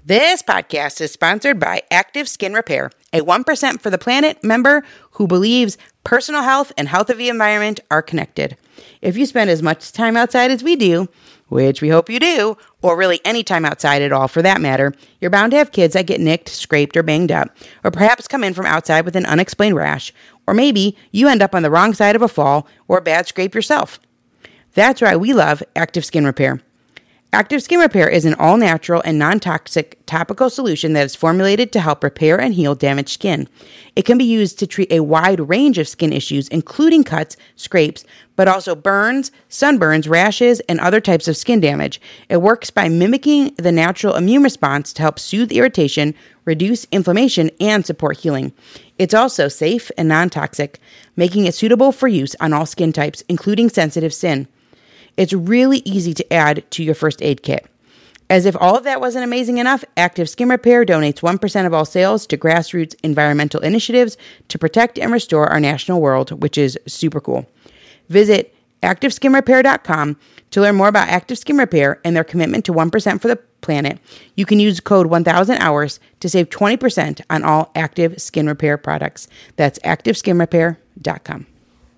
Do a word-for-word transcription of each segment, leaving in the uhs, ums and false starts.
This podcast is sponsored by Active Skin Repair, a one percent for the Planet member who believes personal health and health of the environment are connected. If you spend as much time outside as we do, which we hope you do, or really any time outside at all for that matter, you're bound to have kids that get nicked, scraped, or banged up, or perhaps come in from outside with an unexplained rash, or maybe you end up on the wrong side of a fall or a bad scrape yourself. That's why we love Active Skin Repair. Active Skin Repair is an all-natural and non-toxic topical solution that is formulated to help repair and heal damaged skin. It can be used to treat a wide range of skin issues, including cuts, scrapes, but also burns, sunburns, rashes, and other types of skin damage. It works by mimicking the natural immune response to help soothe irritation, reduce inflammation, and support healing. It's also safe and non-toxic, making it suitable for use on all skin types, including sensitive skin. It's really easy to add to your first aid kit. As if all of that wasn't amazing enough, Active Skin Repair donates one percent of all sales to grassroots environmental initiatives to protect and restore our national world, which is super cool. Visit active skin repair dot com to learn more about Active Skin Repair and their commitment to one percent for the planet. You can use code one thousand hours to save twenty percent on all Active Skin Repair products. That's active skin repair dot com.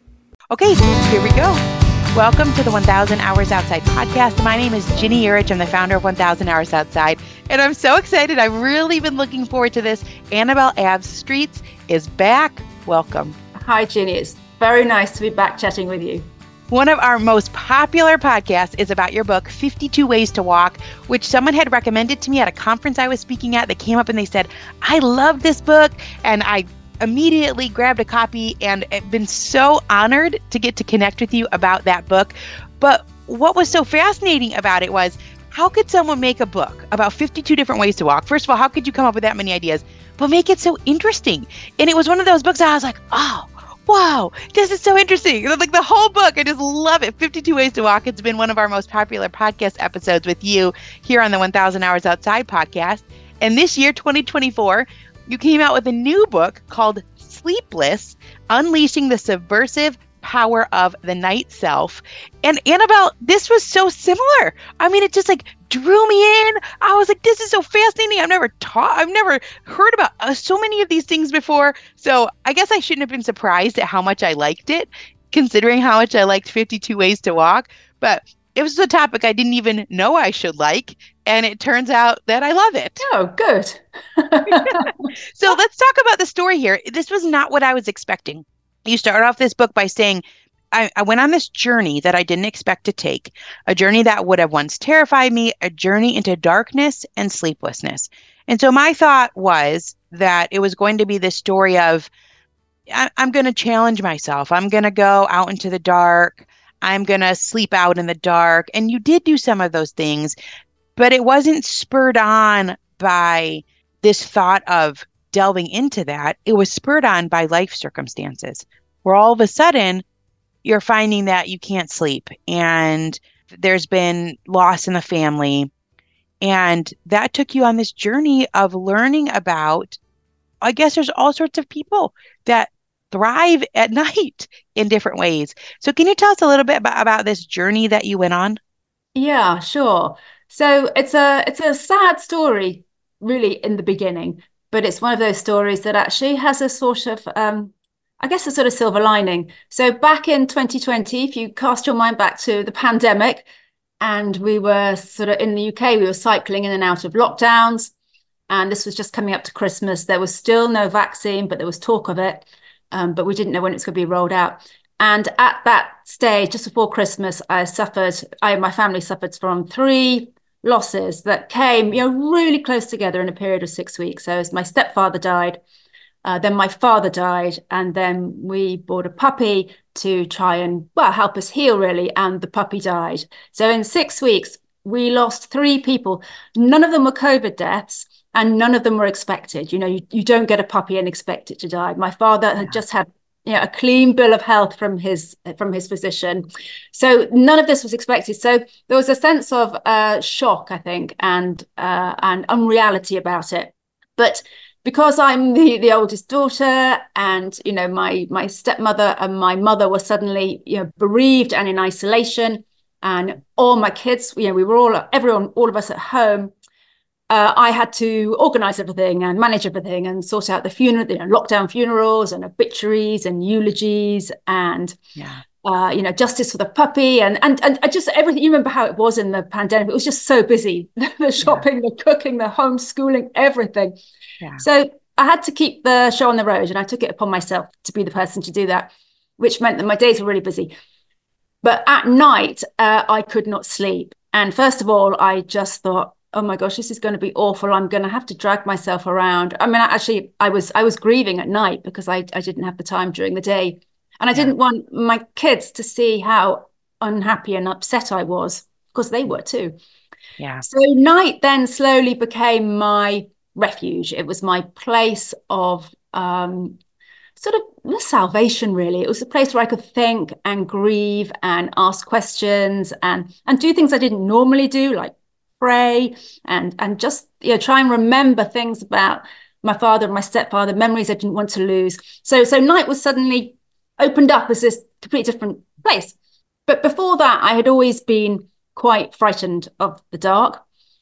Okay, here we go. Welcome to the one thousand Hours Outside podcast. My name is Ginny Yurich. I'm the founder of one thousand Hours Outside, and I'm so excited. I've really been looking forward to this. Annabelle Abstreets is back. Welcome. Hi, Ginny. It's very nice to be back chatting with you. One of our most popular podcasts is about your book, fifty-two Ways to Walk, which someone had recommended to me at a conference I was speaking at. They came up and they said, I love this book, and I immediately grabbed a copy and I've been so honored to get to connect with you about that book. But what was so fascinating about it was, how could someone make a book about fifty-two different ways to walk? First of all, how could you come up with that many ideas, but make it so interesting? And it was one of those books that I was like, oh, wow, this is so interesting. Like the whole book, I just love it. fifty-two Ways to Walk. It's been one of our most popular podcast episodes with you here on the one thousand Hours Outside podcast. And this year, twenty twenty-four, you came out with a new book called Sleepless, Unleashing the Subversive Power of the Night Self. And Annabelle, this was so similar. I mean, it just like drew me in. I was like, this is so fascinating. I've never taught, I've never heard about uh, so many of these things before. So I guess I shouldn't have been surprised at how much I liked it, considering how much I liked fifty-two Ways to Walk. But it was a topic I didn't even know I should like. And it turns out that I love it. Oh, good. So let's talk about the story here. This was not what I was expecting. You start off this book by saying, I, I went on this journey that I didn't expect to take, a journey that would have once terrified me, a journey into darkness and sleeplessness. And so my thought was that it was going to be this story of, I, I'm going to challenge myself. I'm going to go out into the dark. I'm going to sleep out in the dark. And you did do some of those things, but it wasn't spurred on by this thought of delving into that. It was spurred on by life circumstances, where all of a sudden you're finding that you can't sleep and there's been loss in the family. And that took you on this journey of learning about, I guess there's all sorts of people that thrive at night in different ways. So can you tell us a little bit about, about this journey that you went on? Yeah, sure. So it's a it's a sad story, really, in the beginning, but it's one of those stories that actually has a sort of, um, I guess, a sort of silver lining. So back in twenty twenty, if you cast your mind back to the pandemic, and we were sort of in the U K, we were cycling in and out of lockdowns, and this was just coming up to Christmas. There was still no vaccine, but there was talk of it, um, but we didn't know when it was going to be rolled out. And at that stage, just before Christmas, I suffered, I my family suffered from three losses that came, you know, really close together in a period of six weeks. So as my stepfather died, uh, then my father died, and then we bought a puppy to try and, well, help us heal, really, and the puppy died. So in six weeks, we lost three people. None of them were COVID deaths, and none of them were expected. You know, you, you don't get a puppy and expect it to die. My father had just had, you know, a clean bill of health from his from his physician. So none of this was expected. So there was a sense of uh, shock, I think, and uh, and unreality about it. But because I'm the, the oldest daughter, and, you know, my my stepmother and my mother were suddenly, you know, bereaved and in isolation, and all my kids, you know, we were all, everyone, all of us at home, uh, I had to organize everything and manage everything and sort out the funeral, you know, lockdown funerals and obituaries and eulogies and Yeah. uh, you know, justice for the puppy and and and just everything. You remember how it was in the pandemic? It was just so busy. The shopping, yeah. the cooking, the homeschooling, everything. Yeah. So I had to keep the show on the road, and I took it upon myself to be the person to do that, which meant that my days were really busy. But at night, uh, I could not sleep. And first of all, I just thought, oh my gosh, this is going to be awful. I'm going to have to drag myself around. I mean, actually, I was I was grieving at night because I, I didn't have the time during the day. And I yeah. didn't want my kids to see how unhappy and upset I was, because they were too. Yeah. So night then slowly became my refuge. It was my place of um, sort of salvation, really. It was a place where I could think and grieve and ask questions and and do things I didn't normally do, like pray and and just you know try and remember things about my father and my stepfather, memories I didn't want to lose. So so night was suddenly opened up as this completely different place. But before that, I had always been quite frightened of the dark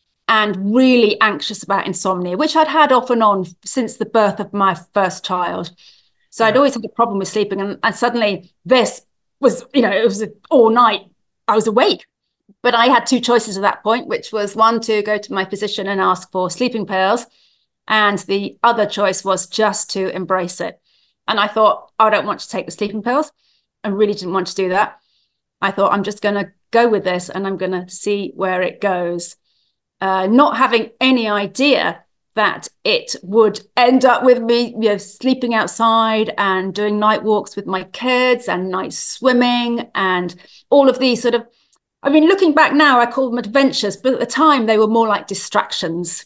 and really anxious about insomnia, which I'd had off and on since the birth of my first child. So yeah. I'd always had a problem with sleeping. And, and suddenly this was, you know, it was all night. I was awake. But I had two choices at that point, which was one, to go to my physician and ask for sleeping pills. And the other choice was just to embrace it. And I thought, I don't want to take the sleeping pills. I really didn't want to do that. I thought, I'm just going to go with this and I'm going to see where it goes. Uh, not having any idea that it would end up with me, you know, sleeping outside and doing night walks with my kids and night swimming and all of these sort of, I mean, looking back now, I call them adventures, but at the time they were more like distractions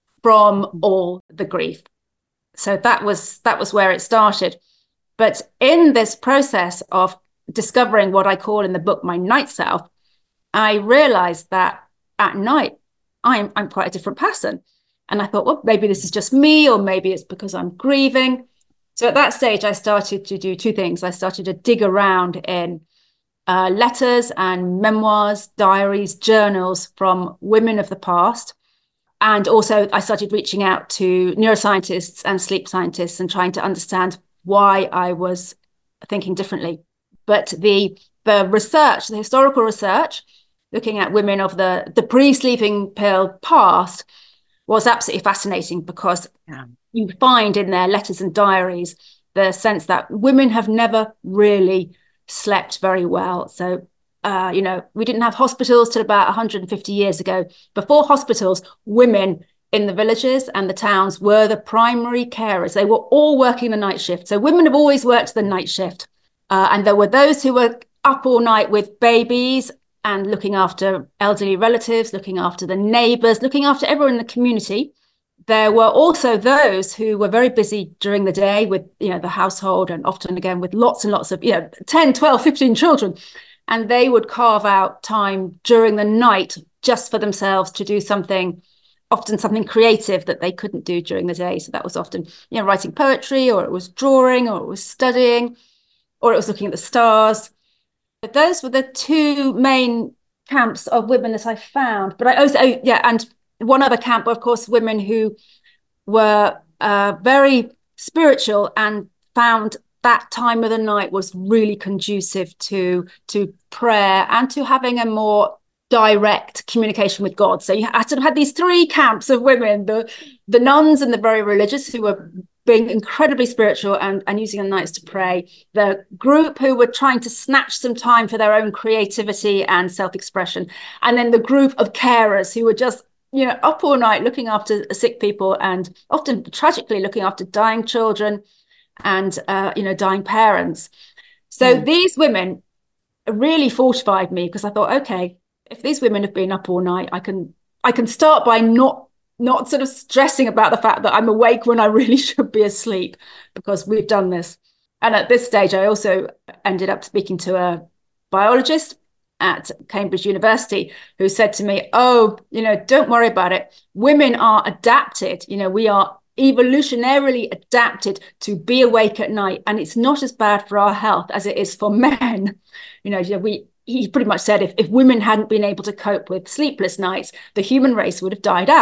from all the grief. So that was that was where it started. But in this process of discovering what I call in the book my night self, I realized that at night, I'm, I'm quite a different person. And I thought, well, maybe this is just me, or maybe it's because I'm grieving. So at that stage, I started to do two things. I started to dig around in uh, letters and memoirs, diaries, journals from women of the past. And also I started reaching out to neuroscientists and sleep scientists and trying to understand why I was thinking differently. But the the research, the historical research, looking at women of the, the pre-sleeping pill past was absolutely fascinating, because yeah. you find in their letters and diaries the sense that women have never really slept very well. So Uh, you know, we didn't have hospitals till about one hundred fifty years ago. Before hospitals, women in the villages and the towns were the primary carers. They were all working the night shift. So women have always worked the night shift. Uh, and there were those who were up all night with babies and looking after elderly relatives, looking after the neighbors, looking after everyone in the community. There were also those who were very busy during the day with, you know, the household, and often again with lots and lots of, you know, ten, twelve, fifteen children. And they would carve out time during the night just for themselves to do something, often something creative that they couldn't do during the day. So that was often, you know, writing poetry, or it was drawing, or it was studying, or it was looking at the stars. But those were the two main camps of women that I found. But I also, oh, yeah, and one other camp, of course, women who were uh, very spiritual and found that time of the night was really conducive to, to prayer and to having a more direct communication with God. So you had, sort of had these three camps of women, the, the nuns and the very religious, who were being incredibly spiritual and, and using the nights to pray, the group who were trying to snatch some time for their own creativity and self-expression, and then the group of carers who were just, you know, up all night looking after sick people and often tragically looking after dying children and uh, you know, dying parents. So mm. these women really fortified me, because I thought, okay, if these women have been up all night, I can I can start by not not sort of stressing about the fact that I'm awake when I really should be asleep, because we've done this. And at this stage, I also ended up speaking to a biologist at Cambridge University who said to me, oh, you know, don't worry about it. Women are adapted. You know, we are evolutionarily adapted to be awake at night, and it's not as bad for our health as it is for men. You know, we he pretty much said if, if women hadn't been able to cope with sleepless nights, the human race would have died out.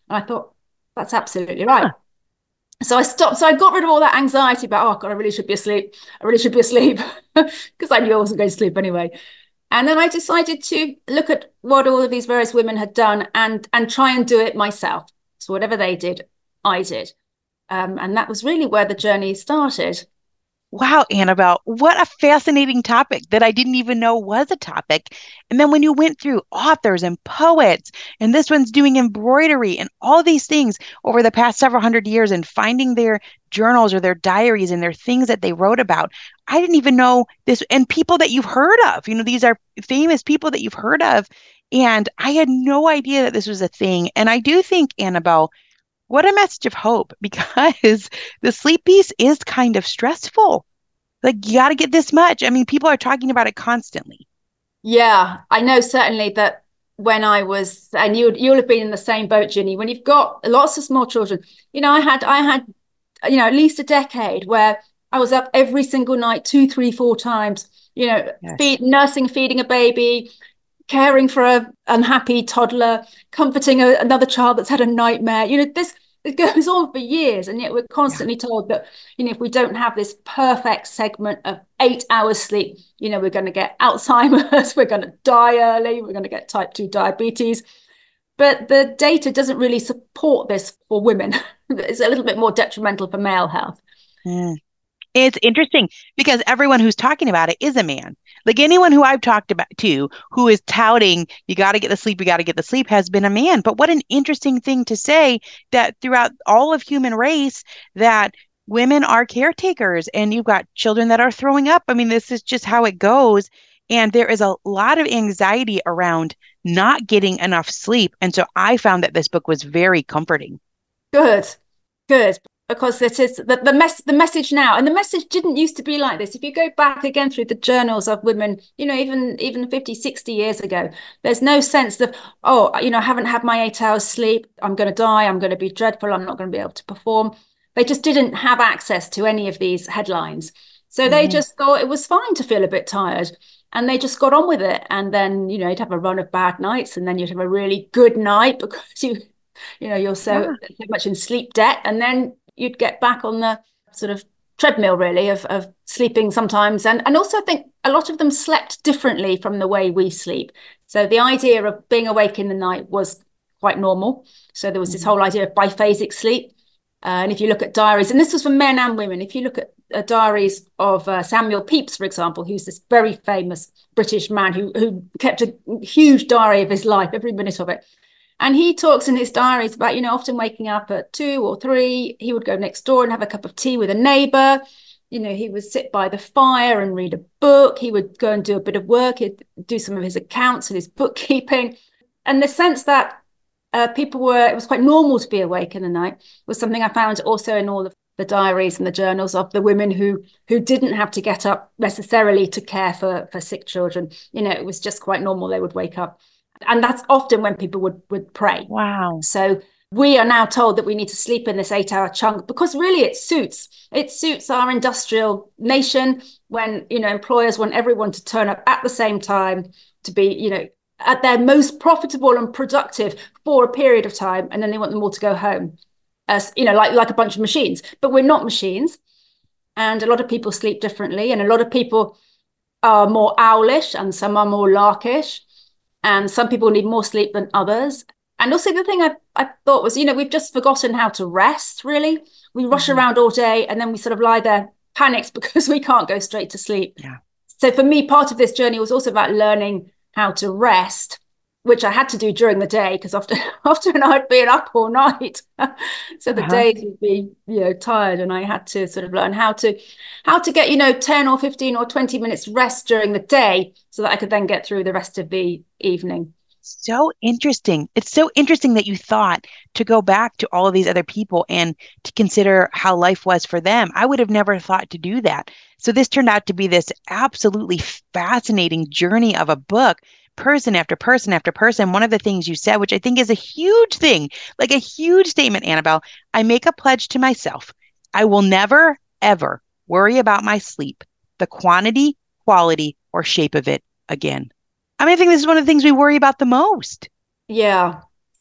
And I thought, that's absolutely right. Huh. So I stopped. So I got rid of all that anxiety about, oh God, I really should be asleep. I really should be asleep because I knew I wasn't going to sleep anyway. And then I decided to look at what all of these various women had done and and try and do it myself. So whatever they did, I did. Um, and that was really where the journey started. Wow, Annabelle, what a fascinating topic that I didn't even know was a topic. And then when you went through authors and poets, and this one's doing embroidery and all these things over the past several hundred years and finding their journals or their diaries and their things that they wrote about, I didn't even know this. And people that you've heard of, you know, these are famous people that you've heard of. And I had no idea that this was a thing. And I do think, Annabelle, what a message of hope because the sleep piece is kind of stressful. Like, you got to get this much. I mean, people are talking about it constantly. Yeah, I know certainly that when I was, and you you'll have been in the same boat, Ginny, when you've got lots of small children. You know, I had I had, you know, at least a decade where I was up every single night, two, three, four times, you know, Yes. feed, nursing, feeding a baby, caring for a unhappy toddler, comforting a, another child that's had a nightmare. You know, this it goes on for years, and yet we're Yeah. constantly told that, you know, if we don't have this perfect segment of eight hours sleep, you know, we're going to get Alzheimer's, we're going to die early, we're going to get type two diabetes. But the data doesn't really support this for women. It's a little bit more detrimental for male health. Mm. It's interesting because everyone who's talking about it is a man. Like anyone who I've talked about to who is touting, you got to get the sleep, you got to get the sleep, has been a man. But what an interesting thing to say that throughout all of human race, that women are caretakers and you've got children that are throwing up. I mean, this is just how it goes. And there is a lot of anxiety around not getting enough sleep. And so I found that this book was very comforting. Good, good. Because it is the, the mess the message now, and the message didn't used to be like this. If you go back again through the journals of women, you know, even even fifty, sixty years ago, there's no sense of, oh, you know, I haven't had my eight hours sleep, I'm going to die, I'm going to be dreadful, I'm not going to be able to perform. They just didn't have access to any of these headlines. So they Mhm. just thought it was fine to feel a bit tired, and they just got on with it. And then, you know, you'd have a run of bad nights, and then you'd have a really good night because you you know, you're so, Yeah. so much in sleep debt. And then you'd get back on the sort of treadmill, really, of, of sleeping sometimes. And, and also, I think a lot of them slept differently from the way we sleep. So the idea of being awake in the night was quite normal. So there was this Mhm. whole idea of biphasic sleep. Uh, and if you look at diaries, and this was for men and women, if you look at uh, diaries of uh, Samuel Pepys, for example, who's this very famous British man who, who kept a huge diary of his life, every minute of it. And he talks in his diaries about, you know, often waking up at two or three. He would go next door and have a cup of tea with a neighbor. You know, he would sit by the fire and read a book. He would go and do a bit of work. He'd do some of his accounts and his bookkeeping. And the sense that uh, people were, it was quite normal to be awake in the night was something I found also in all of the diaries and the journals of the women who who didn't have to get up necessarily to care for for sick children. You know, it was just quite normal. They would wake up. And that's often when people would would pray. Wow. So we are now told that we need to sleep in this eight hour chunk because really it suits it suits our industrial nation when, you know, employers want everyone to turn up at the same time to be, you know, at their most profitable and productive for a period of time, and then they want them all to go home as, you know, like like a bunch of machines. But we're not machines, and a lot of people sleep differently, and a lot of people are more owlish and some are more larkish, and some people need more sleep than others. And also the thing I, I thought was, you know, we've just forgotten how to rest, really. We rush Mhm. around all day and then we sort of lie there panicked because we can't go straight to sleep. Yeah. So for me, part of this journey was also about learning how to rest, which I had to do during the day because often often I'd been up all night. So the Uh-huh. days would be, you know, tired, and I had to sort of learn how to how to get, you know, ten or fifteen or twenty minutes rest during the day so that I could then get through the rest of the evening. So interesting. It's so interesting that you thought to go back to all of these other people and to consider how life was for them. I would have never thought to do that. So this turned out to be this absolutely fascinating journey of a book, person after person after person. One of the things you said, which I think is a huge thing, like a huge statement, Annabelle, I make a pledge to myself. I will never, ever worry about my sleep, the quantity, quality, or shape of it again. I mean, I think this is one of the things we worry about the most. Yeah.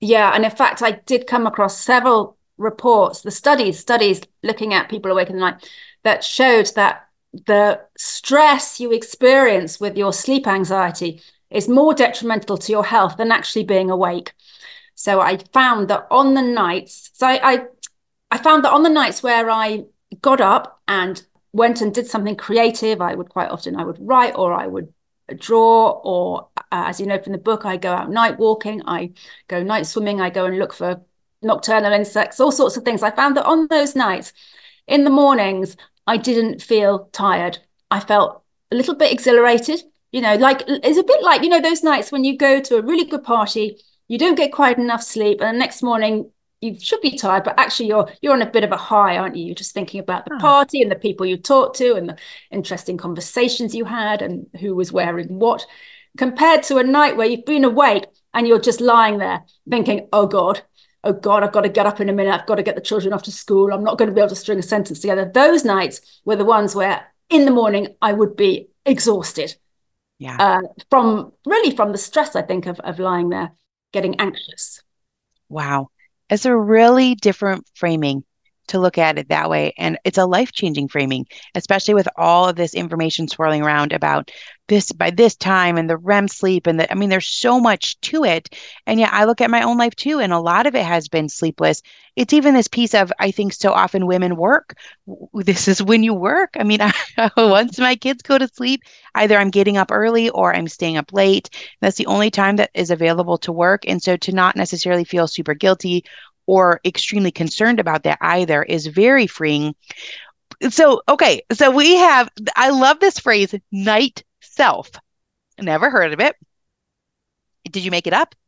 Yeah, and in fact, I did come across several reports, the studies, studies looking at people awake in the night that showed that the stress you experience with your sleep anxiety is more detrimental to your health than actually being awake. So I found that on the nights, so I, I, I found that on the nights where I got up and went and did something creative, I would quite often, I would write or I would draw, or uh, as you know from the book, I go out night walking, I go night swimming, I go and look for nocturnal insects, all sorts of things. I found that on those nights, in the mornings, I didn't feel tired. I felt a little bit exhilarated, you know, like it's a bit like, you know, those nights when you go to a really good party, you don't get quite enough sleep, and the next morning you should be tired, but actually you're you're on a bit of a high, aren't you? You're just thinking about the party and the people you talked to and the interesting conversations you had and who was wearing what, compared to a night where you've been awake and you're just lying there thinking, oh God, oh God, I've got to get up in a minute. I've got to get the children off to school. I'm not going to be able to string a sentence together. Those nights were the ones where in the morning I would be exhausted. Yeah. Uh, from really from the stress, I think, of, of lying there, getting anxious. Wow. It's a really different framing to look at it that way. And it's a life-changing framing, especially with all of this information swirling around about this by this time and the R E M sleep. And the, I mean, there's so much to it. And yeah, I look at my own life too. And a lot of it has been sleepless. It's even this piece of, I think so often women work. This is when you work. I mean, I, once my kids go to sleep, either I'm getting up early or I'm staying up late. That's the only time that is available to work. And so to not necessarily feel super guilty or extremely concerned about that either is very freeing. So, okay. So we have, I love this phrase, night self. Never heard of it. Did you make it up?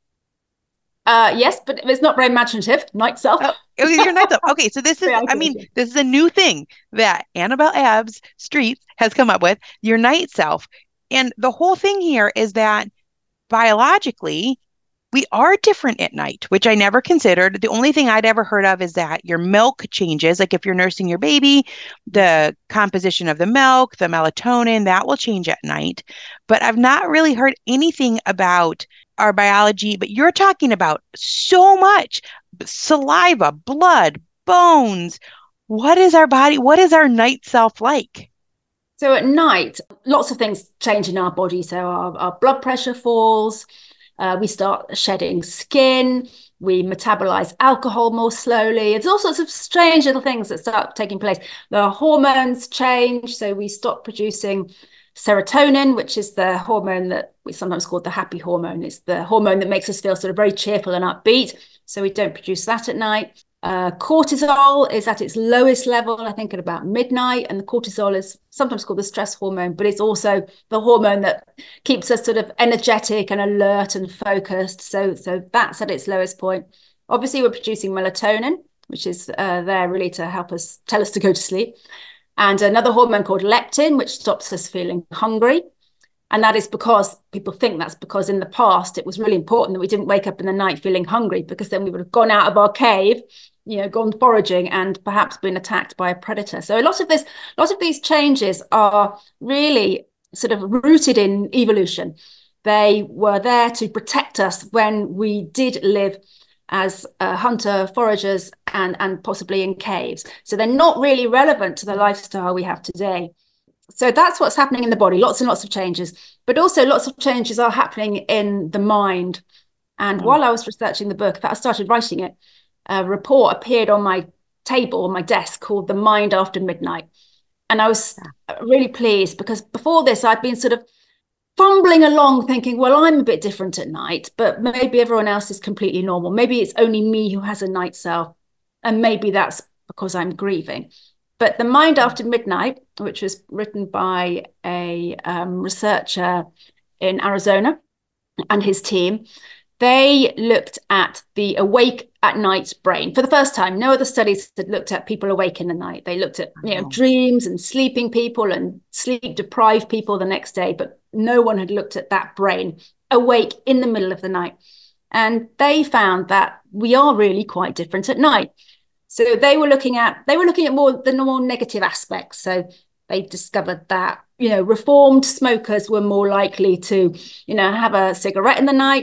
Uh, yes, but it's not very imaginative. Night self. Oh, your night self. Okay. So this is, I mean, this is a new thing that Annabelle Abbs Streets has come up with, your night self. And the whole thing here is that biologically, we are different at night, which I never considered. The only thing I'd ever heard of is that your milk changes. Like if you're nursing your baby, the composition of the milk, the melatonin, that will change at night. But I've not really heard anything about our biology, but you're talking about so much saliva, blood, bones. What is our body? What is our night self like? So at night, lots of things change in our body. So our, our blood pressure falls. Uh, we start shedding skin, we metabolize alcohol more slowly. It's all sorts of strange little things that start taking place. The hormones change, so we stop producing serotonin, which is the hormone that we sometimes call the happy hormone. It's the hormone that makes us feel sort of very cheerful and upbeat, so we don't produce that at night. Uh, cortisol is at its lowest level, I think, at about midnight. And the cortisol is sometimes called the stress hormone, but it's also the hormone that keeps us sort of energetic and alert and focused. So, so that's at its lowest point. Obviously, we're producing melatonin, which is uh, there really to help us, tell us to go to sleep. And another hormone called leptin, which stops us feeling hungry. And that is because people think that's because in the past, it was really important that we didn't wake up in the night feeling hungry, because then we would have gone out of our cave, you know, gone foraging and perhaps been attacked by a predator. So a lot of this, a lot of these changes are really sort of rooted in evolution. They were there to protect us when we did live as uh, hunter foragers and, and possibly in caves. So they're not really relevant to the lifestyle we have today. So that's what's happening in the body, lots and lots of changes, but also lots of changes are happening in the mind. And mm. while I was researching the book, I started writing it, a report appeared on my table, on my desk, called The Mind After Midnight. And I was really pleased because before this, I'd been sort of fumbling along thinking, well, I'm a bit different at night, but maybe everyone else is completely normal. Maybe it's only me who has a night self. And maybe that's because I'm grieving. But The Mind After Midnight, which was written by a um, researcher in Arizona and his team, they looked at the awake at night brain for the first time. No other studies had looked at people awake in the night. They looked at, you know, dreams and sleeping people and sleep deprived people the next day, but no one had looked at that brain awake in the middle of the night. And they found that we are really quite different at night. So they were looking at, they were looking at more the more negative aspects. So they discovered that, you know, reformed smokers were more likely to, you know, have a cigarette in the night.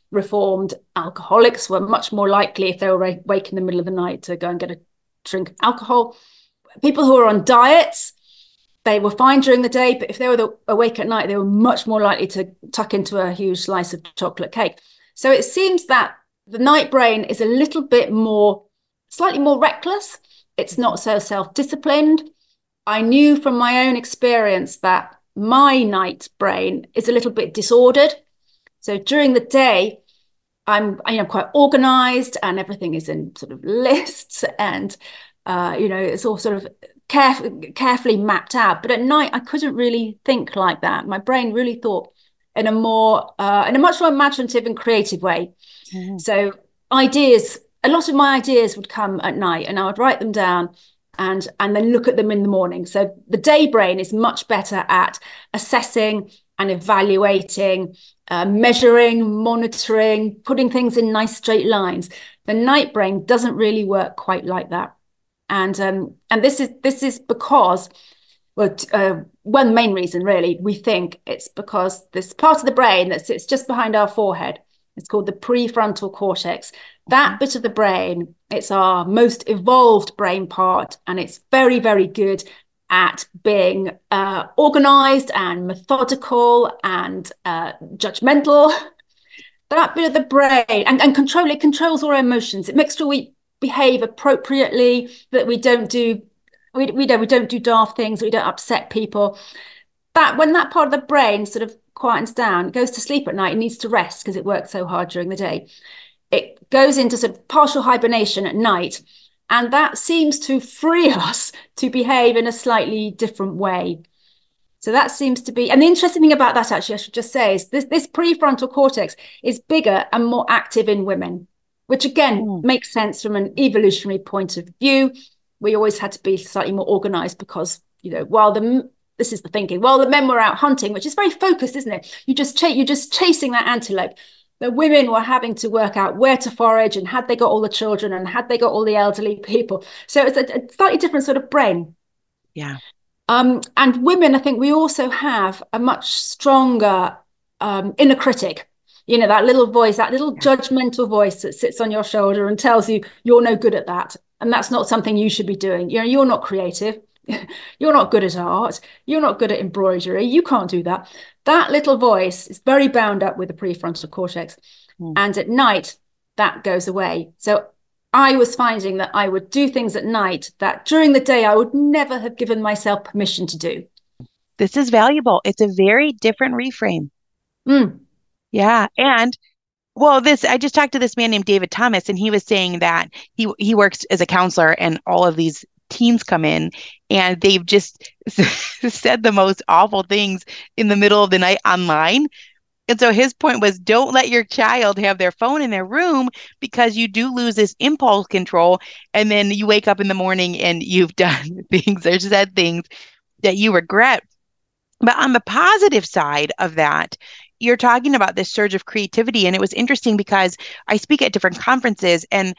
reformed alcoholics were much more likely, if they were awake in the middle of the night, to go and get a drink of alcohol. People who were on diets, they were fine during the day, but if they were the, awake at night, they were much more likely to tuck into a huge slice of chocolate cake. So it seems that the night brain is a little bit more, slightly more reckless. It's not so self-disciplined. I knew from my own experience that my night brain is a little bit disordered. So during the day, I'm, you know, quite organized and everything is in sort of lists and, uh, you know, it's all sort of caref- carefully mapped out. But at night, I couldn't really think like that. My brain really thought in a more, uh, in a much more imaginative and creative way. Mm-hmm. So ideas, a lot of my ideas would come at night and I would write them down and, and then look at them in the morning. So the day brain is much better at assessing and evaluating, uh, measuring, monitoring, putting things in nice straight lines. The night brain doesn't really work quite like that. And um, and this is this is because, well, uh, one main reason really, we think it's because this part of the brain that sits just behind our forehead, it's called the prefrontal cortex. That bit of the brain, it's our most evolved brain part, and it's very, very good at being uh, organized and methodical and uh, judgmental. That bit of the brain, and, and control, it controls our emotions. It makes sure we behave appropriately, that we don't do, we, we, don't, we don't do daft things, we don't upset people. That when that part of the brain sort of quietens down, goes to sleep at night, it needs to rest because it works so hard during the day. It goes into sort of partial hibernation at night. And that seems to free us to behave in a slightly different way. So that seems to be, and the interesting thing about that, actually, I should just say, is this, this prefrontal cortex is bigger and more active in women, which again mm. makes sense from an evolutionary point of view. We always had to be slightly more organized because, you know, while the, this is the thinking, while the men were out hunting, which is very focused, isn't it? You just ch- you're just chasing that antelope. The women were having to work out where to forage and had they got all the children and had they got all the elderly people. So it's a, a slightly different sort of brain. Yeah. Um, and women, I think we also have a much stronger um, inner critic, you know, that little voice, that little yeah. judgmental voice that sits on your shoulder and tells you you're no good at that. And that's not something you should be doing. You know, you're not creative. You're not good at art. You're not good at embroidery. You can't do that. That little voice is very bound up with the prefrontal cortex. Mm. And at night, that goes away. So I was finding that I would do things at night that during the day I would never have given myself permission to do. This is valuable. It's a very different reframe. Mm. Yeah. And well, this, I just talked to this man named David Thomas, and he was saying that he he works as a counselor, and all of these teens come in and they've just said the most awful things in the middle of the night online. And so his point was, don't let your child have their phone in their room, because you do lose this impulse control. And then you wake up in the morning and you've done things or said things that you regret. But on the positive side of that, you're talking about this surge of creativity. And it was interesting because I speak at different conferences, and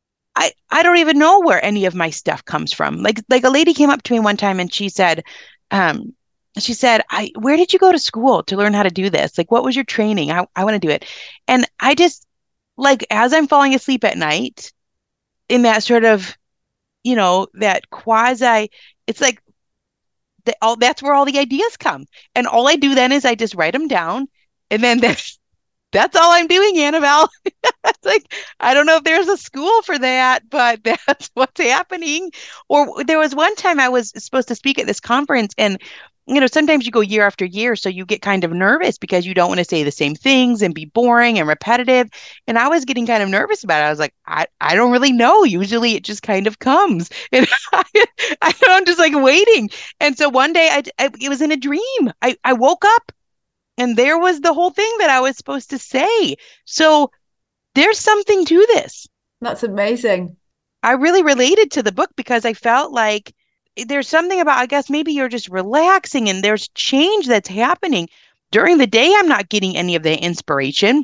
I, I don't even know where any of my stuff comes from. Like, like a lady came up to me one time and she said, um, she said, I, where did you go to school to learn how to do this? Like, what was your training? I, I want to do it. And I just, like, as I'm falling asleep at night in that sort of, you know, that quasi, it's like, the, all that's where all the ideas come. And all I do then is I just write them down. And then that's, that's all I'm doing, Annabelle. It's like, I don't know if there's a school for that, but that's what's happening. Or there was one time I was supposed to speak at this conference, and, you know, sometimes you go year after year, so you get kind of nervous because you don't want to say the same things and be boring and repetitive. And I was getting kind of nervous about it. I was like, I, I don't really know. Usually it just kind of comes. And I, I, I'm just like waiting. And so one day I, I it was in a dream. I, I woke up and there was the whole thing that I was supposed to say. So there's something to this. That's amazing. I really related to the book because I felt like there's something about, I guess maybe you're just relaxing and there's change that's happening. During the day, I'm not getting any of the inspiration.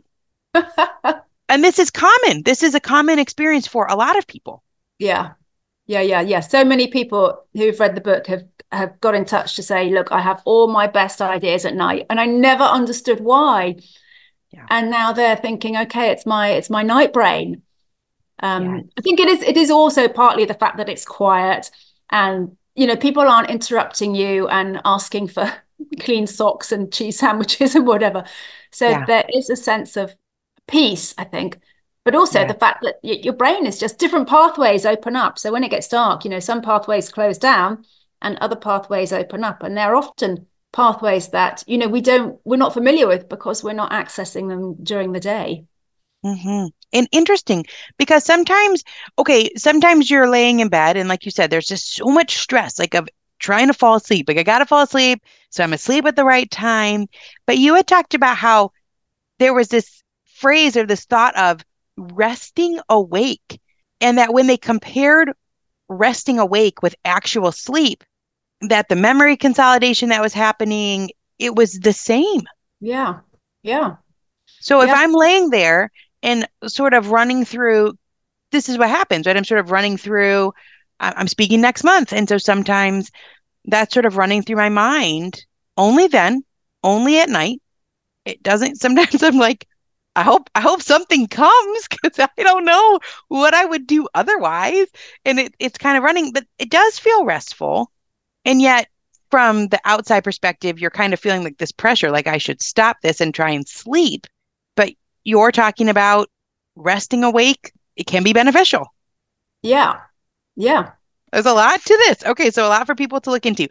And this is common. This is a common experience for a lot of people. Yeah. Yeah, yeah, yeah. So many people who've read the book have, have got in touch to say, look, I have all my best ideas at night. And I never understood why. Yeah. And now they're thinking, okay, it's my it's my night brain. Um, Yeah. I think it is it is also partly the fact that it's quiet, and you know, people aren't interrupting you and asking for clean socks and cheese sandwiches and whatever. So Yeah. there is a sense of peace, I think. But also Yeah. the fact that y- your brain is just different pathways open up. So when it gets dark, you know, some pathways close down and other pathways open up. And they're often pathways that, you know, we don't, we're not familiar with because we're not accessing them during the day. Mm-hmm. And interesting because sometimes, okay, sometimes you're laying in bed and like you said, there's just so much stress, like of trying to fall asleep. Like I gotta fall asleep, so I'm asleep at the right time. But you had talked about how there was this phrase or this thought of resting awake, and that when they compared resting awake with actual sleep, that the memory consolidation that was happening, it was the same. Yeah. Yeah. So if Yeah. I'm laying there and sort of running through, this is what happens, right? I'm sort of running through, I- I'm speaking next month. And so sometimes that's sort of running through my mind only then, only at night. It doesn't, sometimes I'm like, I hope, I hope something comes because I don't know what I would do otherwise. And it, it's kind of running, but it does feel restful. And yet, from the outside perspective, you're kind of feeling like this pressure, like I should stop this and try and sleep. But you're talking about resting awake. It can be beneficial. Yeah. Yeah. There's a lot to this. Okay, so a lot for people to look into.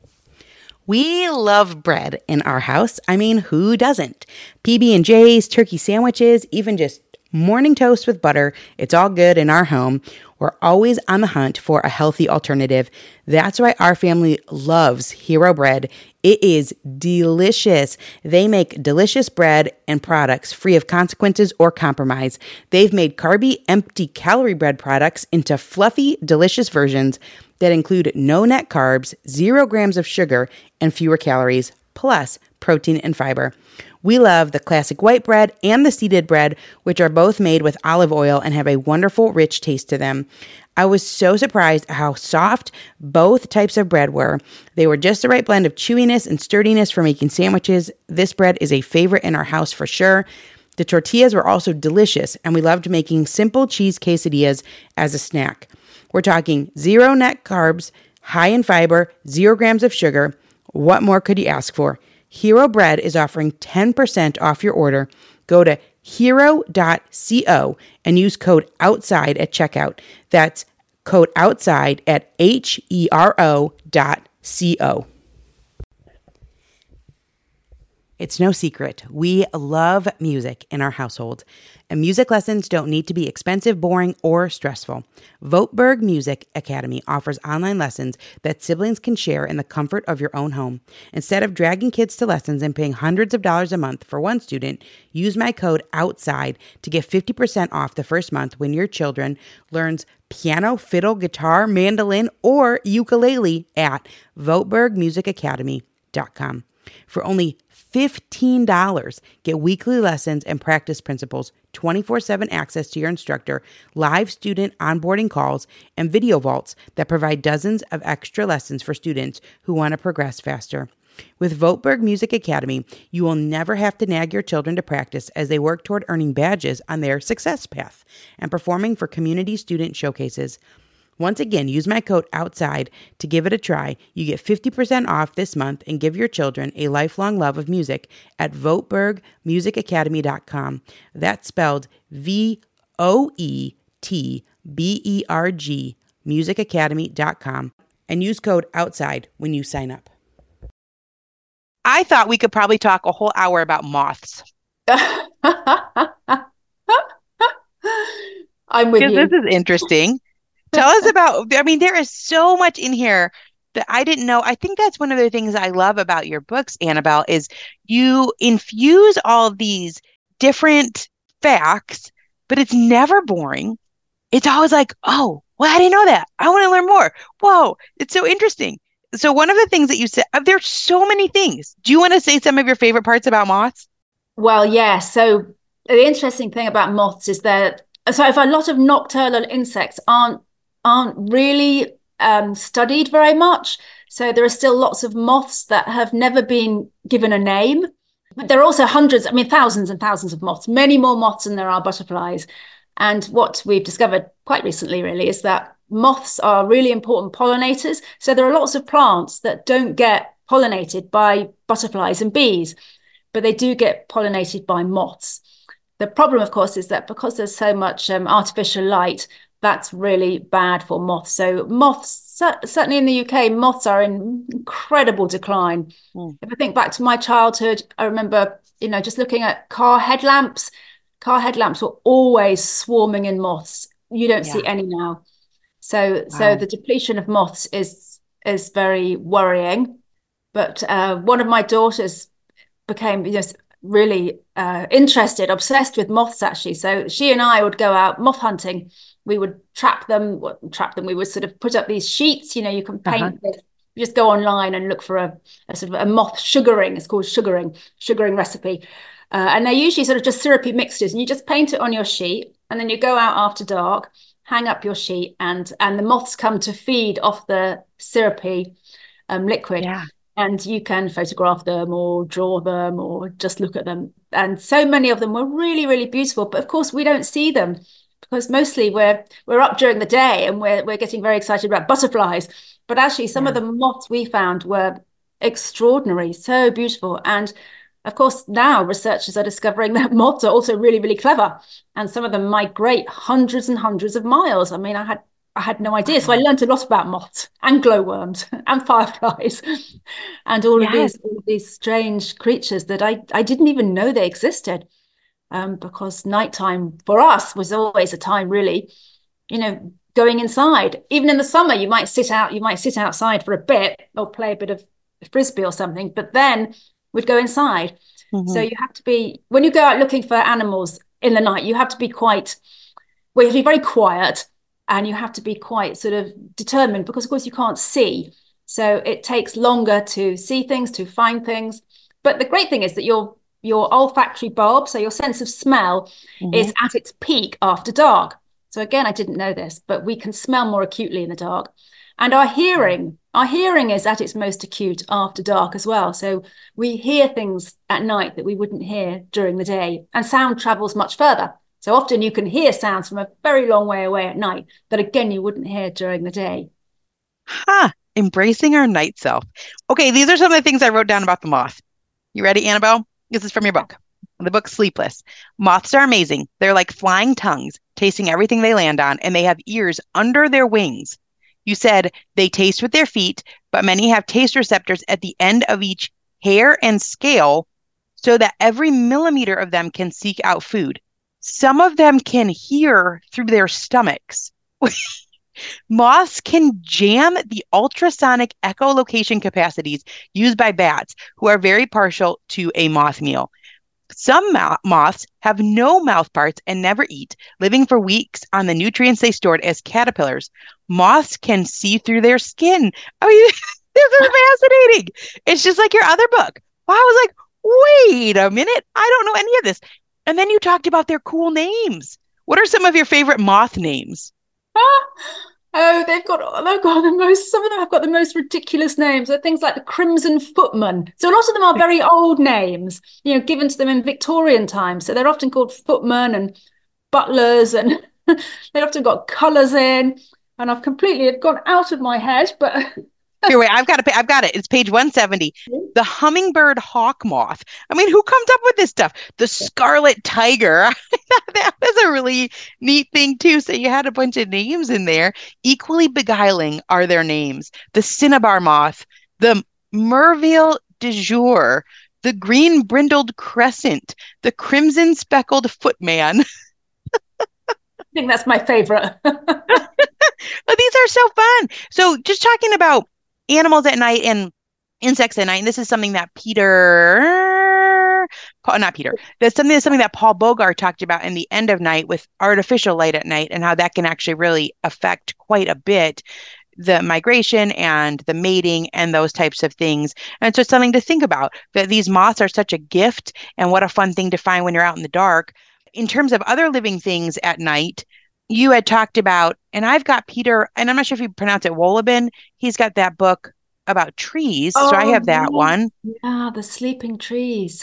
We love bread in our house. I mean, who doesn't? P B and J's, turkey sandwiches, even just morning toast with butter. It's all good in our home. We're always on the hunt for a healthy alternative. That's why our family loves Hero Bread. It is delicious. They make delicious bread and products free of consequences or compromise. They've made carby, empty calorie bread products into fluffy, delicious versions that include no net carbs, zero grams of sugar, and fewer calories, plus protein and fiber. We love the classic white bread and the seeded bread, which are both made with olive oil and have a wonderful, rich taste to them. I was so surprised how soft both types of bread were. They were just the right blend of chewiness and sturdiness for making sandwiches. This bread is a favorite in our house for sure. The tortillas were also delicious, and we loved making simple cheese quesadillas as a snack. We're talking zero net carbs, high in fiber, zero grams of sugar. What more could you ask for? Hero Bread is offering ten percent off your order. Go to hero dot co and use code OUTSIDE at checkout. That's code OUTSIDE at H E R O dot C O. It's no secret. We love music in our household, and music lessons don't need to be expensive, boring, or stressful. Voteberg Music Academy offers online lessons that siblings can share in the comfort of your own home. Instead of dragging kids to lessons and paying hundreds of dollars a month for one student, use my code OUTSIDE to get fifty percent off the first month when your children learns piano, fiddle, guitar, mandolin, or ukulele at voteberg music academy dot com. For only fifteen dollars, get weekly lessons and practice principles, twenty-four seven access to your instructor, live student onboarding calls, and video vaults that provide dozens of extra lessons for students who want to progress faster. With Voteberg Music Academy, you will never have to nag your children to practice as they work toward earning badges on their success path and performing for community student showcases. Once again, use my code OUTSIDE to give it a try. You get fifty percent off this month and give your children a lifelong love of music at voteberg music academy dot com. That's spelled V O E T B E R G, music academy dot com, and use code OUTSIDE when you sign up. I thought we could probably talk a whole hour about moths. I'm with Because you. this is interesting. Tell us about, I mean, there is so much in here that I didn't know. I think that's one of the things I love about your books, Annabelle, is you infuse all these different facts, but it's never boring. It's always like, oh, well, I didn't know that. I want to learn more. Whoa, it's so interesting. So one of the things that you said, uh, there's so many things. Do you want to say some of your favorite parts about moths? Well, yeah. So the interesting thing about moths is that so if a lot of nocturnal insects aren't aren't really um, studied very much. So there are still lots of moths that have never been given a name. but there are also hundreds, I mean, thousands and thousands of moths, many more moths than there are butterflies. And what we've discovered quite recently, really, is that moths are really important pollinators. So there are lots of plants that don't get pollinated by butterflies and bees, but they do get pollinated by moths. The problem, of course, is that because there's so much um, artificial light, that's really bad for moths. So moths, certainly in the U K, moths are in incredible decline. Mm. If I think back to my childhood, I remember, you know, just looking at car headlamps. Car headlamps were always swarming in moths. You don't yeah. see any now. So, wow. so the depletion of moths is is very worrying. But uh, one of my daughters became, you know, really uh, interested, obsessed with moths, actually. So she and I would go out moth hunting. We would trap them, well, trap them. We would sort of put up these sheets, you know, you can paint uh-huh. this. You just go online and look for a, a sort of a moth sugaring. It's called sugaring, sugaring recipe. Uh, and they're usually sort of just syrupy mixtures, and you just paint it on your sheet, and then you go out after dark, hang up your sheet, and and the moths come to feed off the syrupy um, liquid. Yeah. And you can photograph them or draw them or just look at them. And so many of them were really, really beautiful. But of course, we don't see them because mostly we're we're up during the day and we're we're getting very excited about butterflies. But actually, some yeah. of the moths we found were extraordinary, so beautiful. And of course, now researchers are discovering that moths are also really, really clever. And some of them migrate hundreds and hundreds of miles. I mean, I had I had no idea. So I learned a lot about moths and glowworms and fireflies and all yes. of these all of these strange creatures that I, I didn't even know they existed. Um, because nighttime for us was always a time, really, you know, going inside. Even in the summer, you might sit out, you might sit outside for a bit or play a bit of frisbee or something, but then we'd go inside. Mm-hmm. So you have to be, when you go out looking for animals in the night, you have to be quite, well, you have to be very quiet and you have to be quite sort of determined because, of course, you can't see. So it takes longer to see things, to find things. But the great thing is that your your olfactory bulb, so your sense of smell, mm-hmm. is at its peak after dark. So again, I didn't know this, but we can smell more acutely in the dark. And our hearing, our hearing is at its most acute after dark as well. So we hear things at night that we wouldn't hear during the day, and sound travels much further. So often you can hear sounds from a very long way away at night that, again, you wouldn't hear during the day. Huh. Embracing our night self. Okay, these are some of the things I wrote down about the moth. You ready, Annabelle? This is from your book. The book Sleepless. Moths are amazing. They're like flying tongues, tasting everything they land on, and they have ears under their wings. You said they taste with their feet, but many have taste receptors at the end of each hair and scale so that every millimeter of them can seek out food. Some of them can hear through their stomachs. Moths can jam the ultrasonic echolocation capacities used by bats, who are very partial to a moth meal. Some mo- moths have no mouth parts and never eat, living for weeks on the nutrients they stored as caterpillars. Moths can see through their skin. I mean, this is fascinating. It's just like your other book. I was like, wait a minute. I don't know any of this. And then you talked about their cool names. What are some of your favorite moth names? Oh, they've got, they've got the most, some of them have got the most ridiculous names. They're things like the Crimson Footman. So a lot of them are very old names, you know, given to them in Victorian times. So they're often called footmen and butlers, and they've often got colours in. And I've completely gone out of my head, but... Here, wait, I've got it. I've got it. It's page one seventy. The hummingbird hawk moth. I mean, who comes up with this stuff? The scarlet tiger. That was a really neat thing, too. So you had a bunch of names in there. Equally beguiling are their names. The cinnabar moth, the merveille de jour, the green brindled crescent, the crimson speckled footman. I think that's my favorite. But these are so fun. So just talking about animals at night and insects at night, and this is something that Peter, Paul, not Peter, that's something, that's something that Paul Bogart talked about in The End of Night with artificial light at night, and how that can actually really affect quite a bit the migration and the mating and those types of things. And so it's something to think about, that these moths are such a gift, and what a fun thing to find when you're out in the dark. In terms of other living things at night, you had talked about, and I've got Peter, and I'm not sure if you pronounce it, Wolleben. He's got that book about trees. Oh, so I have that yeah. one. Yeah, The Sleeping Trees.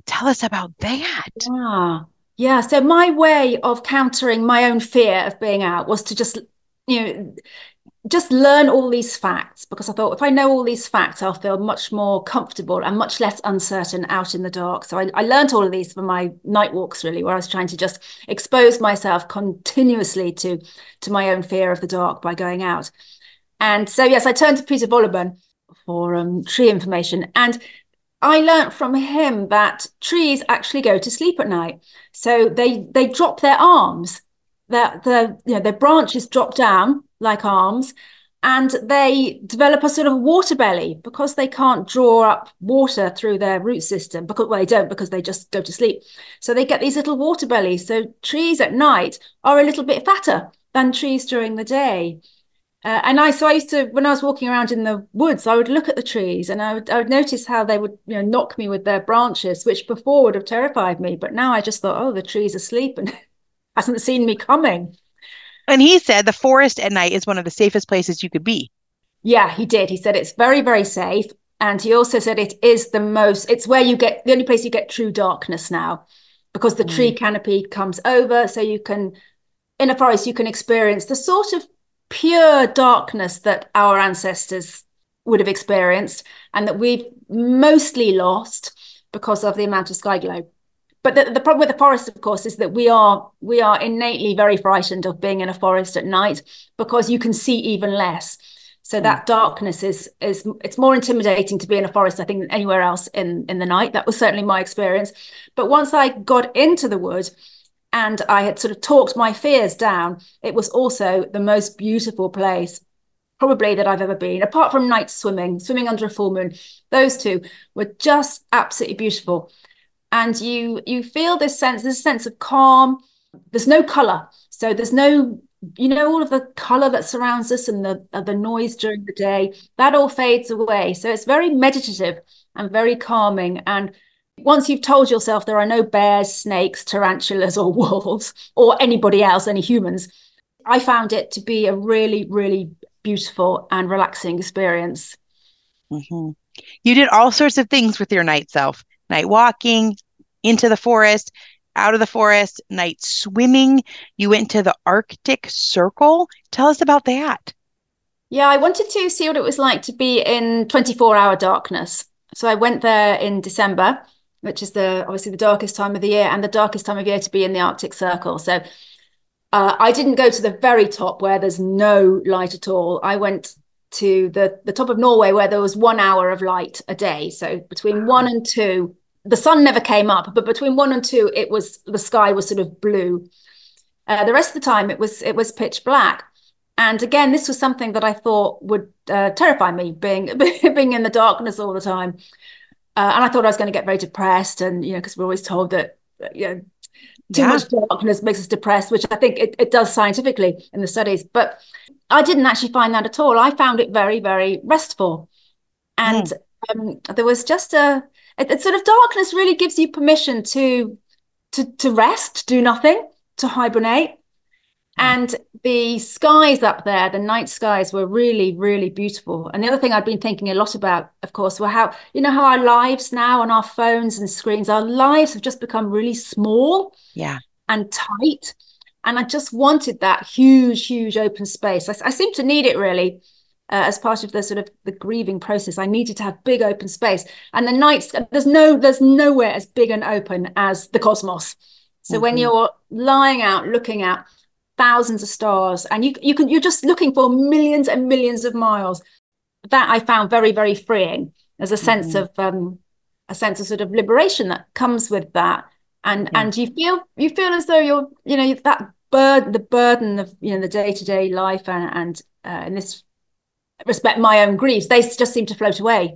Tell us about that. Yeah. Yeah. So my way of countering my own fear of being out was to just, you know, just learn all these facts, because I thought if I know all these facts, I'll feel much more comfortable and much less uncertain out in the dark. So I, I learned all of these for my night walks, really, where I was trying to just expose myself continuously to, to my own fear of the dark by going out. And so, yes, I turned to Peter Wohlleben for um, tree information. And I learned from him that trees actually go to sleep at night. So they they drop their arms, their, their, you know, their branches drop down like arms, and they develop a sort of water belly because they can't draw up water through their root system. Because, well, they don't, because they just go to sleep. So they get these little water bellies. So trees at night are a little bit fatter than trees during the day. Uh, and I, so I used to, when I was walking around in the woods, I would look at the trees and I would, I would notice how they would, you know, knock me with their branches, which before would have terrified me. But now I just thought, oh, the tree's asleep and hasn't seen me coming. And he said the forest at night is one of the safest places you could be. Yeah, he did. He said it's very, very safe. And he also said it is the most, it's where you get, the only place you get true darkness now, because the mm. tree canopy comes over. So you can, in a forest, you can experience the sort of pure darkness that our ancestors would have experienced and that we've mostly lost because of the amount of sky glow. But the, the problem with the forest, of course, is that we are we are innately very frightened of being in a forest at night because you can see even less. So mm. that darkness is is it's more intimidating to be in a forest, I think, than anywhere else in, in the night. That was certainly my experience. But once I got into the wood and I had sort of talked my fears down, it was also the most beautiful place probably that I've ever been, apart from night swimming, swimming under a full moon. Those two were just absolutely beautiful. And you you feel this sense, this sense of calm. There's no color. So there's no, you know, all of the color that surrounds us and the, uh, the noise during the day, that all fades away. So it's very meditative and very calming. And once you've told yourself there are no bears, snakes, tarantulas, or wolves, or anybody else, any humans, I found it to be a really, really beautiful and relaxing experience. Mm-hmm. You did all sorts of things with your night self. Night walking, into the forest, out of the forest, night swimming. You went to the Arctic Circle. Tell us about that. Yeah, I wanted to see what it was like to be in twenty-four hour darkness. So I went there in December, which is the obviously the darkest time of the year and the darkest time of year to be in the Arctic Circle. So uh, I didn't go to the very top where there's no light at all. I went to the, the top of Norway where there was one hour of light a day. So between one and two, the sun never came up, but between one and two, it was the sky was sort of blue. Uh, the rest of the time, it was it was pitch black. And again, this was something that I thought would uh, terrify me, being being in the darkness all the time. Uh, and I thought I was going to get very depressed, and you know, because we're always told that you know too yeah. much darkness makes us depressed, which I think it, it does scientifically in the studies. But I didn't actually find that at all. I found it very, very restful, and mm. um, there was just a. It, it sort of darkness really gives you permission to to to rest, do nothing, to hibernate. Yeah. And the skies up there, the night skies were really, really beautiful. And the other thing I'd been thinking a lot about, of course, were how, you know, how our lives now on our phones and screens, our lives have just become really small yeah. and tight. And I just wanted that huge, huge open space. I, I seem to need it really. Uh, as part of the sort of the grieving process, I needed to have big open space. And the nights, there's no, there's nowhere as big and open as the cosmos. So mm-hmm. when you're lying out, looking at thousands of stars, and you you can you're just looking for millions and millions of miles, that I found very, very freeing. There's a sense mm-hmm. of um, a sense of sort of liberation that comes with that, and yeah. and you feel you feel as though you're you know that bird the burden of you know the day to day life and and uh, in this respect my own griefs, they just seem to float away.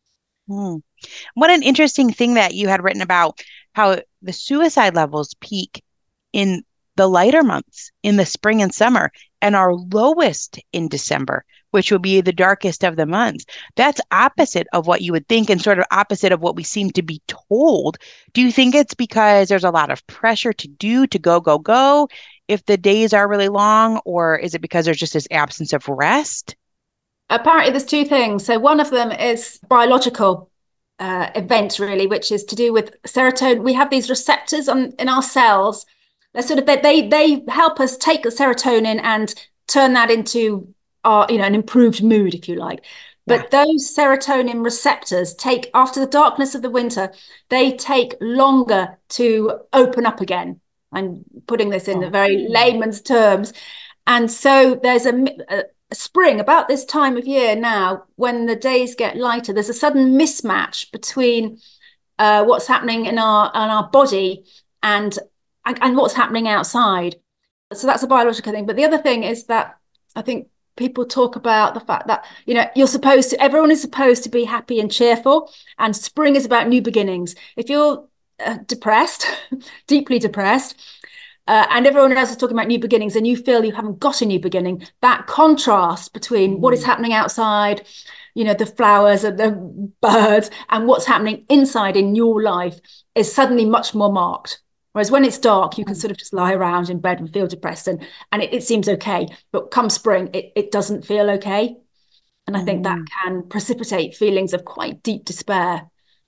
Hmm. What an interesting thing that you had written about how the suicide levels peak in the lighter months in the spring and summer and are lowest in December, which will be the darkest of the months. That's opposite of what you would think and sort of opposite of what we seem to be told. Do you think it's because there's a lot of pressure to do, to go, go, go if the days are really long, or is it because there's just this absence of rest? Apparently there's two things. So one of them is biological. uh, event, really, which is to do with serotonin. We have these receptors on in our cells. They're sort of they they help us take the serotonin and turn that into our, you know, an improved mood, if you like. But yeah. Those serotonin receptors take, after the darkness of the winter, they take longer to open up again. I'm putting this in oh. the very layman's terms. And so there's a, a spring, about this time of year now, when the days get lighter, there's a sudden mismatch between uh, what's happening in our, in our body and, and, and what's happening outside. So that's a biological thing. But the other thing is that I think people talk about the fact that, you know, you're supposed to, everyone is supposed to be happy and cheerful, and spring is about new beginnings. If you're uh, depressed, deeply depressed, uh, and everyone else is talking about new beginnings, and you feel you haven't got a new beginning, that contrast between mm. what is happening outside, you know, the flowers and the birds, and what's happening inside in your life is suddenly much more marked. Whereas when it's dark, you can sort of just lie around in bed and feel depressed, and, and it, it seems okay. But come spring, it, it doesn't feel okay. And I mm. think that can precipitate feelings of quite deep despair.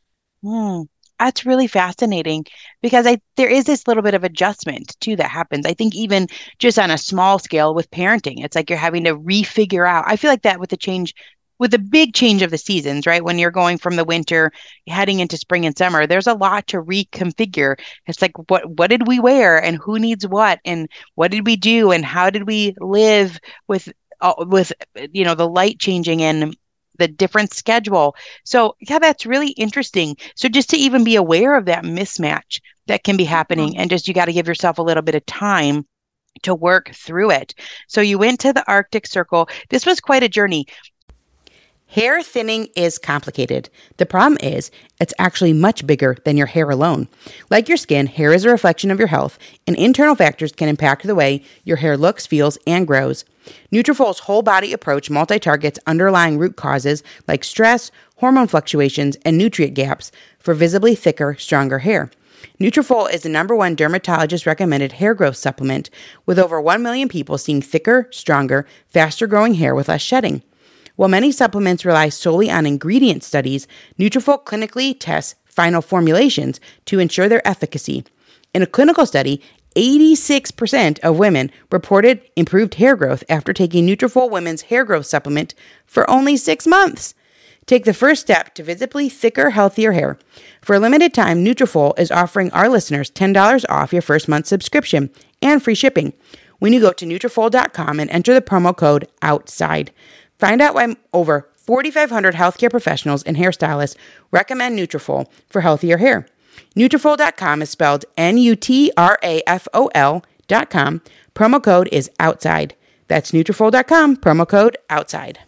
Mm. That's really fascinating, because I there is this little bit of adjustment too that happens. I think even just on a small scale with parenting, it's like you're having to refigure out. I feel like that with the change with the big change of the seasons, right? When you're going from the winter, heading into spring and summer, there's a lot to reconfigure. It's like, what, what did we wear, and who needs what, and what did we do, and how did we live with, uh, with, you know, the light changing and the different schedule. So yeah, that's really interesting. So just to even be aware of that mismatch that can be happening, mm-hmm. and just, you got to give yourself a little bit of time to work through it. So you went to the Arctic Circle. This was quite a journey. Hair thinning is complicated. The problem is, it's actually much bigger than your hair alone. Like your skin, hair is a reflection of your health, and internal factors can impact the way your hair looks, feels, and grows. Nutrafol's whole body approach multi-targets underlying root causes like stress, hormone fluctuations, and nutrient gaps for visibly thicker, stronger hair. Nutrafol is the number one dermatologist-recommended hair growth supplement, with over one million people seeing thicker, stronger, faster-growing hair with less shedding. While many supplements rely solely on ingredient studies, Nutrafol clinically tests final formulations to ensure their efficacy. In a clinical study, eighty-six percent of women reported improved hair growth after taking Nutrafol Women's Hair Growth Supplement for only six months. Take the first step to visibly thicker, healthier hair. For a limited time, Nutrafol is offering our listeners ten dollars off your first month subscription and free shipping when you go to Nutrafol dot com and enter the promo code OUTSIDE. Find out why over forty-five hundred healthcare professionals and hairstylists recommend Nutrafol for healthier hair. Nutrafol dot com is spelled N U T R A F O L dot com. Promo code is OUTSIDE. That's Nutrafol dot com, promo code OUTSIDE.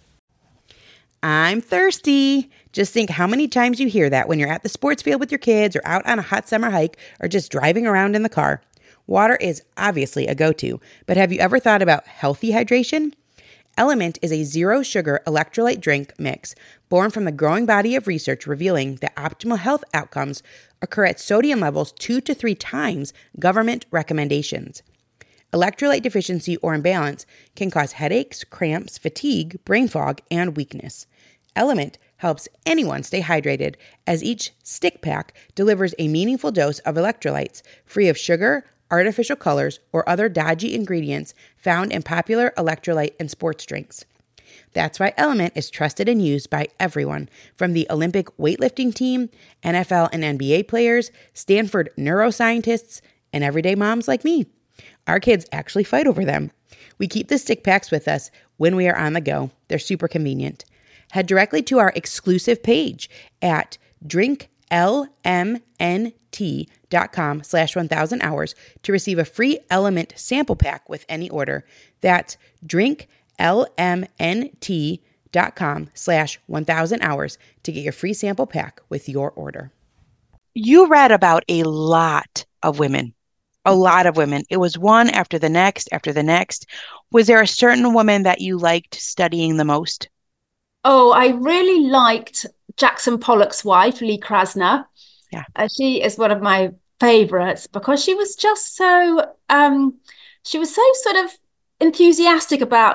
I'm thirsty. Just think how many times you hear that when you're at the sports field with your kids, or out on a hot summer hike, or just driving around in the car. Water is obviously a go-to, but have you ever thought about healthy hydration? Element is a zero-sugar electrolyte drink mix born from the growing body of research revealing that optimal health outcomes occur at sodium levels two to three times government recommendations. Electrolyte deficiency or imbalance can cause headaches, cramps, fatigue, brain fog, and weakness. Element helps anyone stay hydrated, as each stick pack delivers a meaningful dose of electrolytes free of sugar, artificial colors, or other dodgy ingredients found in popular electrolyte and sports drinks. That's why Element is trusted and used by everyone, from the Olympic weightlifting team, N F L and N B A players, Stanford neuroscientists, and everyday moms like me. Our kids actually fight over them. We keep the stick packs with us when we are on the go. They're super convenient. Head directly to our exclusive page at drink L M N T dot com slash one thousand hours to receive a free Element sample pack with any order. That's drink L M N T dot com slash one thousand hours to get your free sample pack with your order. You read about a lot of women, a lot of women. It was one after the next, after the next. Was there a certain woman that you liked studying the most? Oh, I really liked Jackson Pollock's wife, Lee Krasner. Yeah. Uh, she is one of my favorites because she was just so, um, she was so sort of enthusiastic about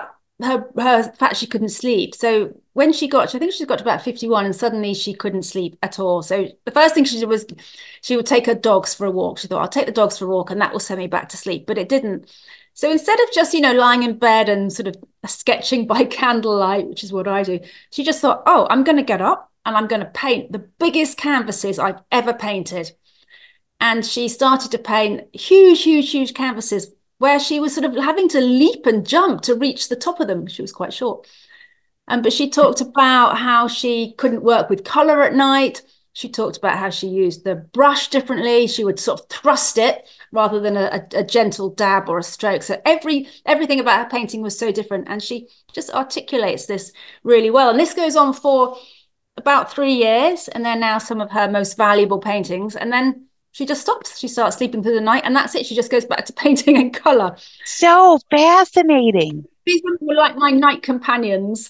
her her fact she couldn't sleep. So when she got to, I think she got to about fifty-one, and suddenly she couldn't sleep at all. So the first thing she did was she would take her dogs for a walk. She thought, I'll take the dogs for a walk and that will send me back to sleep. But it didn't. So instead of just, you know, lying in bed and sort of sketching by candlelight, which is what I do, she just thought, oh, I'm going to get up and I'm going to paint the biggest canvases I've ever painted. And she started to paint huge, huge, huge canvases where she was sort of having to leap and jump to reach the top of them. She was quite short. Um, but she talked about how she couldn't work with color at night. She talked about how she used the brush differently. She would sort of thrust it rather than a, a, a gentle dab or a stroke. So every everything about her painting was so different. And she just articulates this really well. And this goes on for about three years. And they're now some of her most valuable paintings. And then she just stops. She starts sleeping through the night. And that's it. She just goes back to painting in color. So fascinating. These were like my night companions.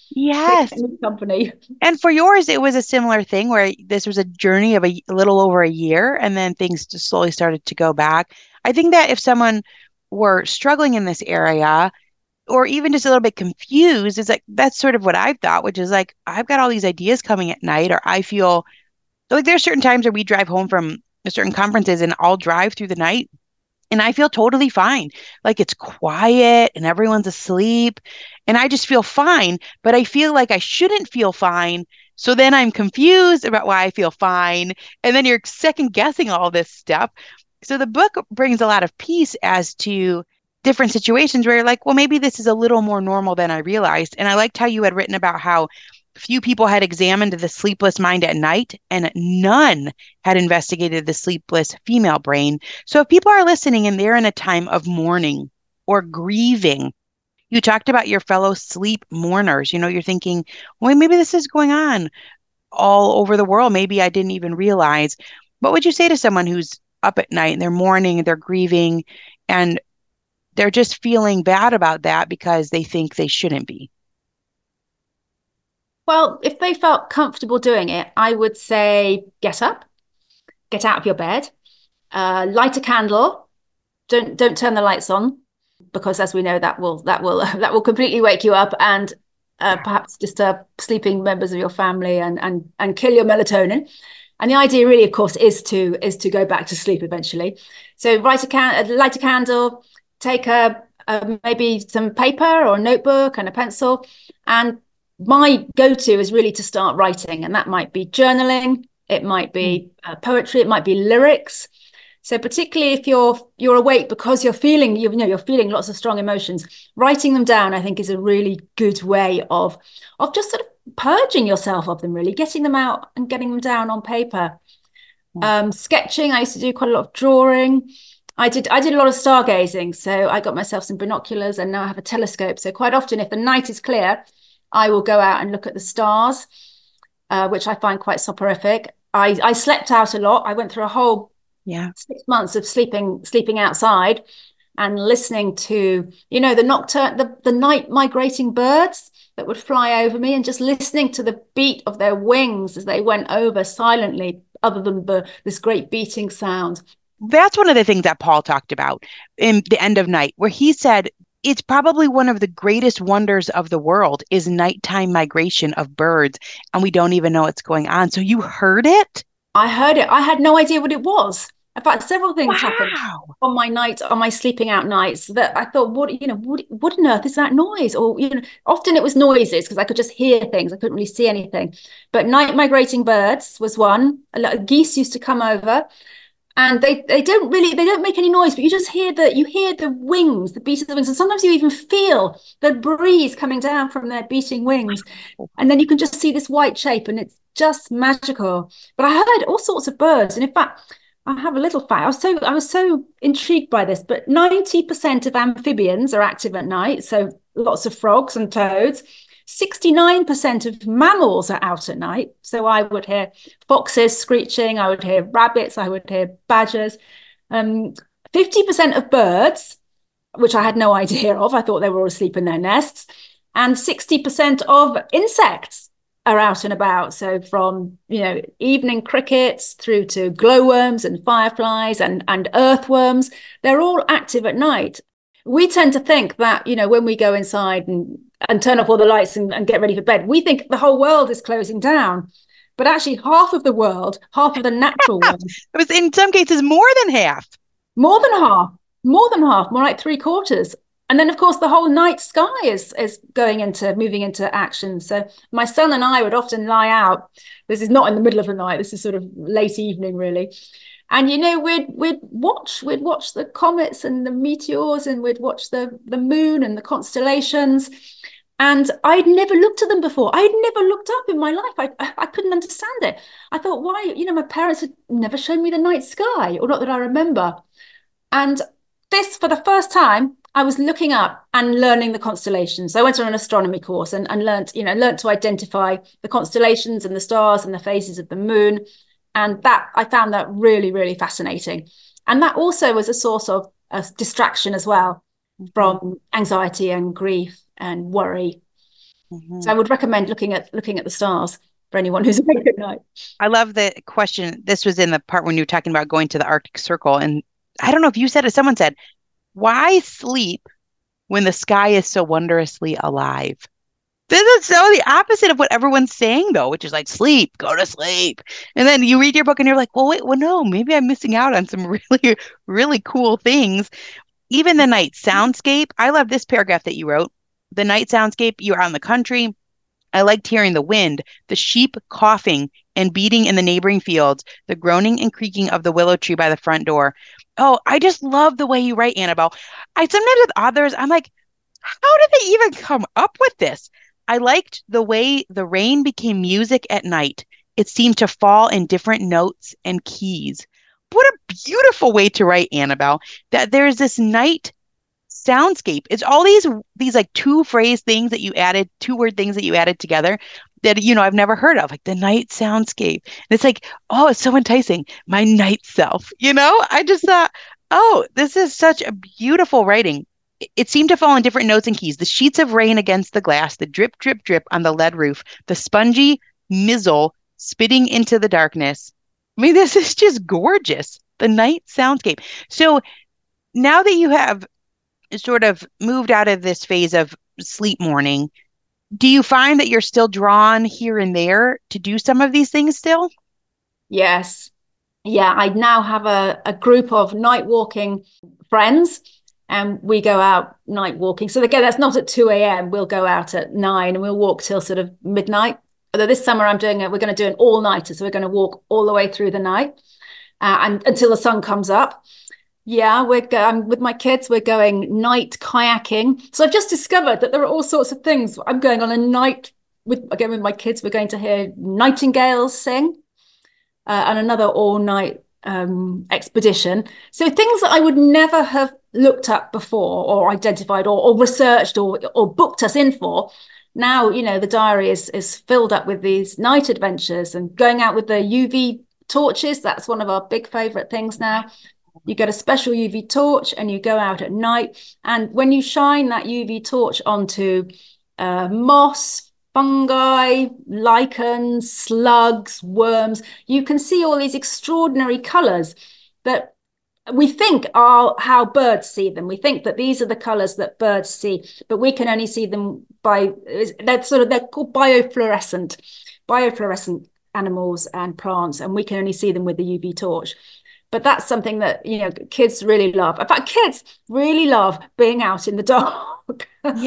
Yes. Company. And for yours, it was a similar thing where this was a journey of a, a little over a year, and then things just slowly started to go back. I think that if someone were struggling in this area, or even just a little bit confused, it's like, that's sort of what I've thought, which is like, I've got all these ideas coming at night, or I feel like there's certain times where we drive home from certain conferences and I'll drive through the night and I feel totally fine. Like it's quiet and everyone's asleep and I just feel fine, but I feel like I shouldn't feel fine. So then I'm confused about why I feel fine. And then you're second guessing all this stuff. So the book brings a lot of peace as to different situations where you're like, well, maybe this is a little more normal than I realized. And I liked how you had written about how few people had examined the sleepless mind at night, and none had investigated the sleepless female brain. So if people are listening and they're in a time of mourning or grieving, you talked about your fellow sleep mourners. You know, you're thinking, well, maybe this is going on all over the world. Maybe I didn't even realize. What would you say to someone who's up at night and they're mourning, they're grieving, and they're just feeling bad about that because they think they shouldn't be? Well, if they felt comfortable doing it, I would say get up, get out of your bed, uh, light a candle. Don't don't turn the lights on, because as we know, that will that will that will completely wake you up and uh, perhaps disturb sleeping members of your family and and and kill your melatonin. And the idea, really, of course, is to is to go back to sleep eventually. So, light a can light a candle, take a, a maybe some paper or a notebook and a pencil, and my go-to is really to start writing, and that might be journaling, it might be uh, poetry, it might be lyrics. So particularly if you're you're awake because you're feeling you know you're feeling lots of strong emotions, writing them down, I think, is a really good way of of just sort of purging yourself of them, really getting them out and getting them down on paper. Mm. Um, sketching, I used to do quite a lot of drawing. I did I did a lot of stargazing, so I got myself some binoculars, and now I have a telescope. So quite often, if the night is clear, I will go out and look at the stars, uh, which I find quite soporific. I, I slept out a lot. I went through a whole yeah. six months of sleeping sleeping outside and listening to, you know, the nocturne, the, the night migrating birds that would fly over me, and just listening to the beat of their wings as they went over silently, other than the this great beating sound. That's one of the things that Paul talked about in The End of Night, where he said, it's probably one of the greatest wonders of the world is nighttime migration of birds, and we don't even know what's going on. So you heard it? I heard it. I had no idea what it was. In fact, several things wow. happened on my night, on my sleeping out nights, that I thought, what, you know, what, what on earth is that noise? Or, you know, often it was noises because I could just hear things. I couldn't really see anything. But night migrating birds was one. A lot of geese used to come over. And they, they don't really, they don't make any noise, but you just hear the, you hear the wings, the beat of the wings. And sometimes you even feel the breeze coming down from their beating wings. And then you can just see this white shape, and it's just magical. But I heard all sorts of birds. And in fact, I have a little fact. I was so, I was so intrigued by this, but ninety percent of amphibians are active at night. So lots of frogs and toads. sixty-nine percent of mammals are out at night. So I would hear foxes screeching, I would hear rabbits, I would hear badgers. Um, fifty percent of birds, which I had no idea of, I thought they were all asleep in their nests. And sixty percent of insects are out and about. So from, you know, evening crickets through to glowworms and fireflies and, and earthworms, they're all active at night. We tend to think that, you know, when we go inside and, and turn off all the lights and, and get ready for bed, we think the whole world is closing down. But actually, half of the world, half of the natural world, It was in some cases more than half. more than half, more than half, more like three quarters. And then, of course, the whole night sky is is going into moving into action. So my son and I would often lie out. This is not in the middle of the night. This is sort of late evening, really. And you know, we'd we'd watch we'd watch the comets and the meteors, and we'd watch the the moon and the constellations. And I'd never looked at them before. I'd never looked up in my life. I I couldn't understand it. I thought, why? You know, my parents had never shown me the night sky, or not that I remember. And this, for the first time, I was looking up and learning the constellations. So I went on an astronomy course and, and learned, you know, learned to identify the constellations and the stars and the phases of the moon. And that I found that really, really fascinating. And that also was a source of, of distraction as well from anxiety and grief and worry. Mm-hmm. So I would recommend looking at looking at the stars for anyone who's awake at night. I love the question. This was in the part when you were talking about going to the Arctic Circle. And I don't know if you said it, someone said, why sleep when the sky is so wondrously alive? This is so the opposite of what everyone's saying, though, which is like, sleep, go to sleep. And then you read your book and you're like, well, wait, well, no, maybe I'm missing out on some really, really cool things. Even the night soundscape. I love this paragraph that you wrote. The night soundscape, you're out in the country. I liked hearing the wind, the sheep coughing and beating in the neighboring fields, the groaning and creaking of the willow tree by the front door. Oh, I just love the way you write, Annabelle. I sometimes with authors, I'm like, how did they even come up with this? I liked the way the rain became music at night. It seemed to fall in different notes and keys. What a beautiful way to write, Annabelle, that there's this night soundscape. It's all these these like two phrase things that you added, two word things that you added together that, you know, I've never heard of, like the night soundscape. And it's like, oh, it's so enticing. My night self, you know, I just thought, oh, this is such a beautiful writing. It, it seemed to fall in different notes and keys. The sheets of rain against the glass, the drip, drip, drip on the lead roof, the spongy mizzle spitting into the darkness. I mean, this is just gorgeous. The night soundscape. So now that you have sort of moved out of this phase of sleep mourning, do you find that you're still drawn here and there to do some of these things still? Yes. Yeah, I now have a, a group of night walking friends, and we go out night walking. So again, that's not at two a.m. We'll go out at nine and we'll walk till sort of midnight. Although this summer I'm doing it, we're going to do an all-nighter. So we're going to walk all the way through the night uh, and until the sun comes up. Yeah, we're going with my kids. We're going night kayaking. So I've just discovered that there are all sorts of things. I'm going on a night with again with my kids. We're going to hear nightingales sing, uh, and another all-night um, expedition. So things that I would never have looked up before, or identified, or, or researched, or or booked us in for. Now, you know, the diary is is filled up with these night adventures and going out with the U V torches. That's one of our big favorite things now. You get a special U V torch and you go out at night. And when you shine that U V torch onto uh, moss, fungi, lichens, slugs, worms, you can see all these extraordinary colors that we think are how birds see them. We think that these are the colors that birds see, but we can only see them by, they're sort of, they're called biofluorescent, biofluorescent animals and plants, and we can only see them with the U V torch. But that's something that, you know, kids really love. In fact, kids really love being out in the dark.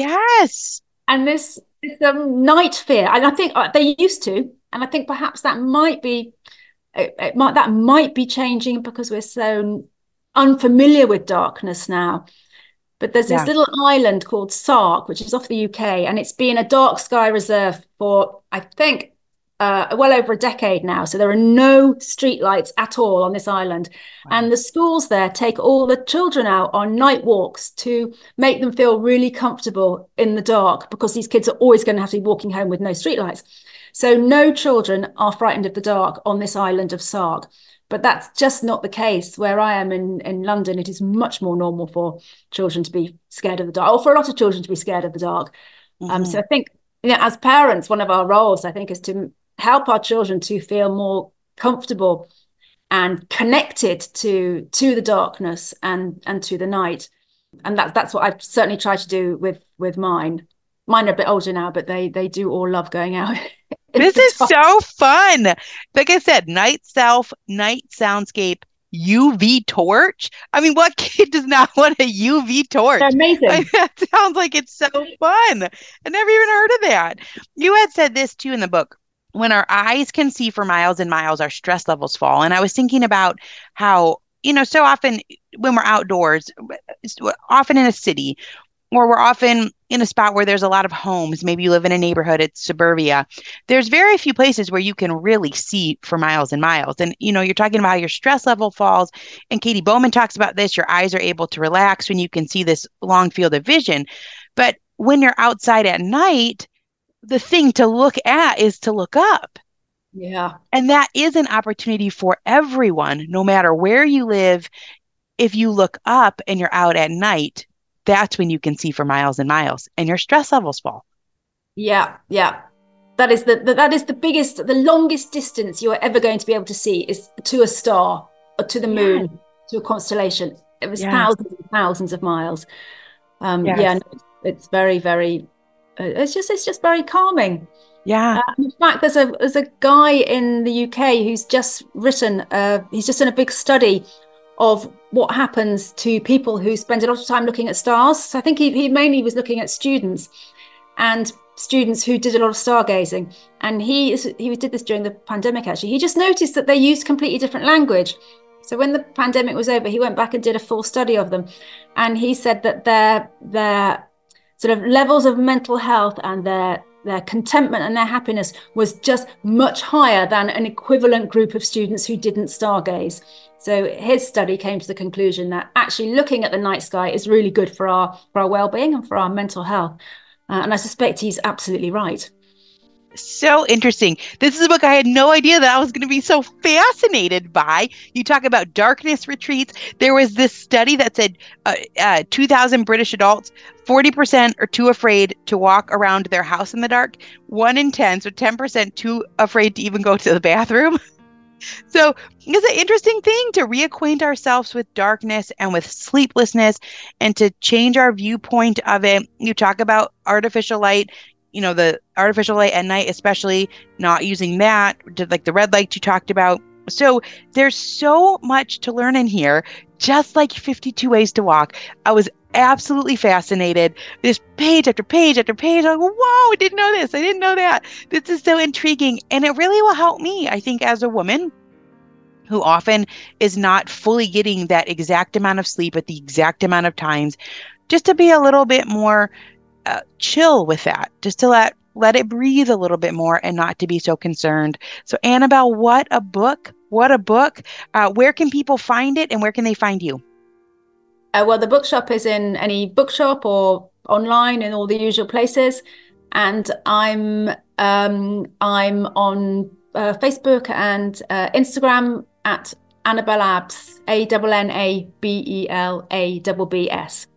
Yes. And this, this um, night fear, and I think uh, they used to, and I think perhaps that might be, it, it might, that might be changing because we're so unfamiliar with darkness now. But there's this yeah. little island called Sark, which is off the U K, and it's been a dark sky reserve for, I think, Uh, well over a decade now. So there are no street lights at all on this island. Wow. And the schools there take all the children out on night walks to make them feel really comfortable in the dark, because these kids are always going to have to be walking home with no street lights. So no children are frightened of the dark on this island of Sark. But that's just not the case where I am in, in London. It is much more normal for children to be scared of the dark, or for a lot of children to be scared of the dark. Mm-hmm. Um, so I think, you know, as parents, one of our roles, I think, is to help our children to feel more comfortable and connected to to the darkness and and to the night. And that, that's what I've certainly tried to do with, with mine. Mine are a bit older now, but they they do all love going out. This is so fun. Like I said, night self, night soundscape, U V torch. I mean, what kid does not want a U V torch? They're amazing. I mean, that sounds like it's so fun. I never even heard of that. You had said this too in the book. When our eyes can see for miles and miles, our stress levels fall. And I was thinking about how, you know, so often when we're outdoors, often in a city, or we're often in a spot where there's a lot of homes. Maybe you live in a neighborhood, it's suburbia. There's very few places where you can really see for miles and miles. And, you know, you're talking about how your stress level falls. And Katy Bowman talks about this. Your eyes are able to relax when you can see this long field of vision. But when you're outside at night, the thing to look at is to look up. Yeah. And that is an opportunity for everyone, no matter where you live. If you look up and you're out at night, that's when you can see for miles and miles and your stress levels fall. Yeah, yeah. That is the, the that is the biggest, the longest distance you're ever going to be able to see is to a star or to the moon, yeah. to a constellation. It was yes. thousands and thousands of miles. Um, yes. Yeah, no, it's, it's very, very. Uh, it's just it's just very calming. Yeah. Uh, in fact, there's a there's a guy in the U K who's just written. Uh, he's just done a big study of what happens to people who spend a lot of time looking at stars. So I think he, he mainly was looking at students and students who did a lot of stargazing. And he he did this during the pandemic, actually. He just noticed that they used completely different language. So when the pandemic was over, he went back and did a full study of them. And he said that their their sort of levels of mental health and their their contentment and their happiness was just much higher than an equivalent group of students who didn't stargaze. So his study came to the conclusion that actually looking at the night sky is really good for our for our well-being and for our mental health. Uh, and I suspect he's absolutely right. So interesting. This is a book I had no idea that I was going to be so fascinated by. You talk about darkness retreats. There was this study that said uh, uh, two thousand British adults, forty percent are too afraid to walk around their house in the dark. One in ten, so ten percent too afraid to even go to the bathroom. So it's an interesting thing to reacquaint ourselves with darkness and with sleeplessness and to change our viewpoint of it. You talk about artificial light, you know, the artificial light at night, especially not using that, like the red light you talked about. So there's so much to learn in here, just like fifty-two Ways to Walk. I was absolutely fascinated. This page after page after page, I go, whoa, I didn't know this. I didn't know that. This is so intriguing. And it really will help me, I think, as a woman who often is not fully getting that exact amount of sleep at the exact amount of times, just to be a little bit more uh, chill with that, just to let let it breathe a little bit more and not to be so concerned. So Annabelle, what a book. What a book. Uh, where can people find it and where can they find you? Uh, well, the bookshop is in any bookshop or online in all the usual places. And I'm um, I'm on uh, Facebook and uh, Instagram at Annabelle Abbs, A N N A B E L A B B S.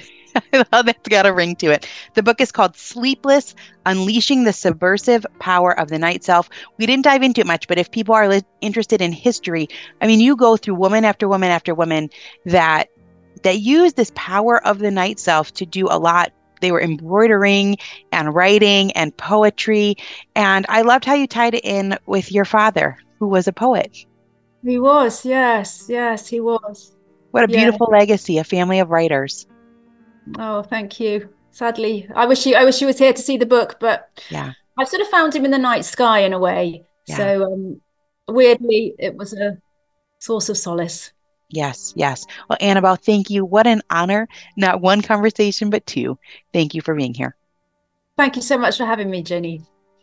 Well, that's got a ring to it. The book is called Sleepless, Unleashing the Subversive Power of the Night Self. We didn't dive into it much, but if people are li- interested in history, I mean, you go through woman after woman after woman that that use this power of the night self to do a lot. They were embroidering and writing and poetry. And I loved how you tied it in with your father, who was a poet. He was, yes, yes, he was. What a beautiful yeah. legacy, a family of writers. Oh, thank you. Sadly, I wish you I wish you was here to see the book, but yeah, I sort of found him in the night sky in a way. Yeah. So um, weirdly, it was a source of solace. Yes, yes. Well, Annabelle, thank you. What an honor. Not one conversation, but two. Thank you for being here. Thank you so much for having me, Jenny.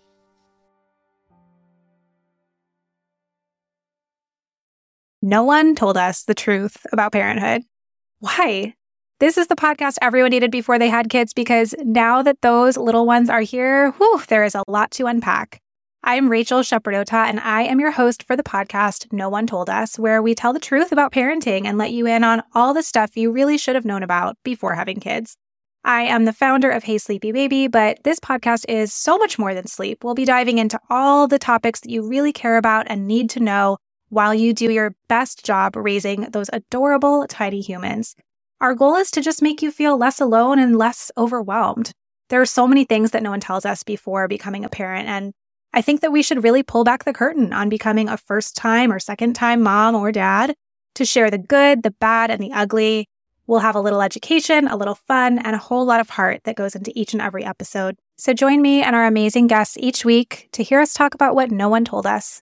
No one told us the truth about parenthood. Why? This is the podcast everyone needed before they had kids, because now that those little ones are here, whew, there is a lot to unpack. I'm Rachel Shepardota, and I am your host for the podcast No One Told Us, where we tell the truth about parenting and let you in on all the stuff you really should have known about before having kids. I am the founder of Hey Sleepy Baby, but this podcast is so much more than sleep. We'll be diving into all the topics that you really care about and need to know while you do your best job raising those adorable, tiny humans. Our goal is to just make you feel less alone and less overwhelmed. There are so many things that no one tells us before becoming a parent, and I think that we should really pull back the curtain on becoming a first-time or second-time mom or dad to share the good, the bad, and the ugly. We'll have a little education, a little fun, and a whole lot of heart that goes into each and every episode. So join me and our amazing guests each week to hear us talk about what no one told us.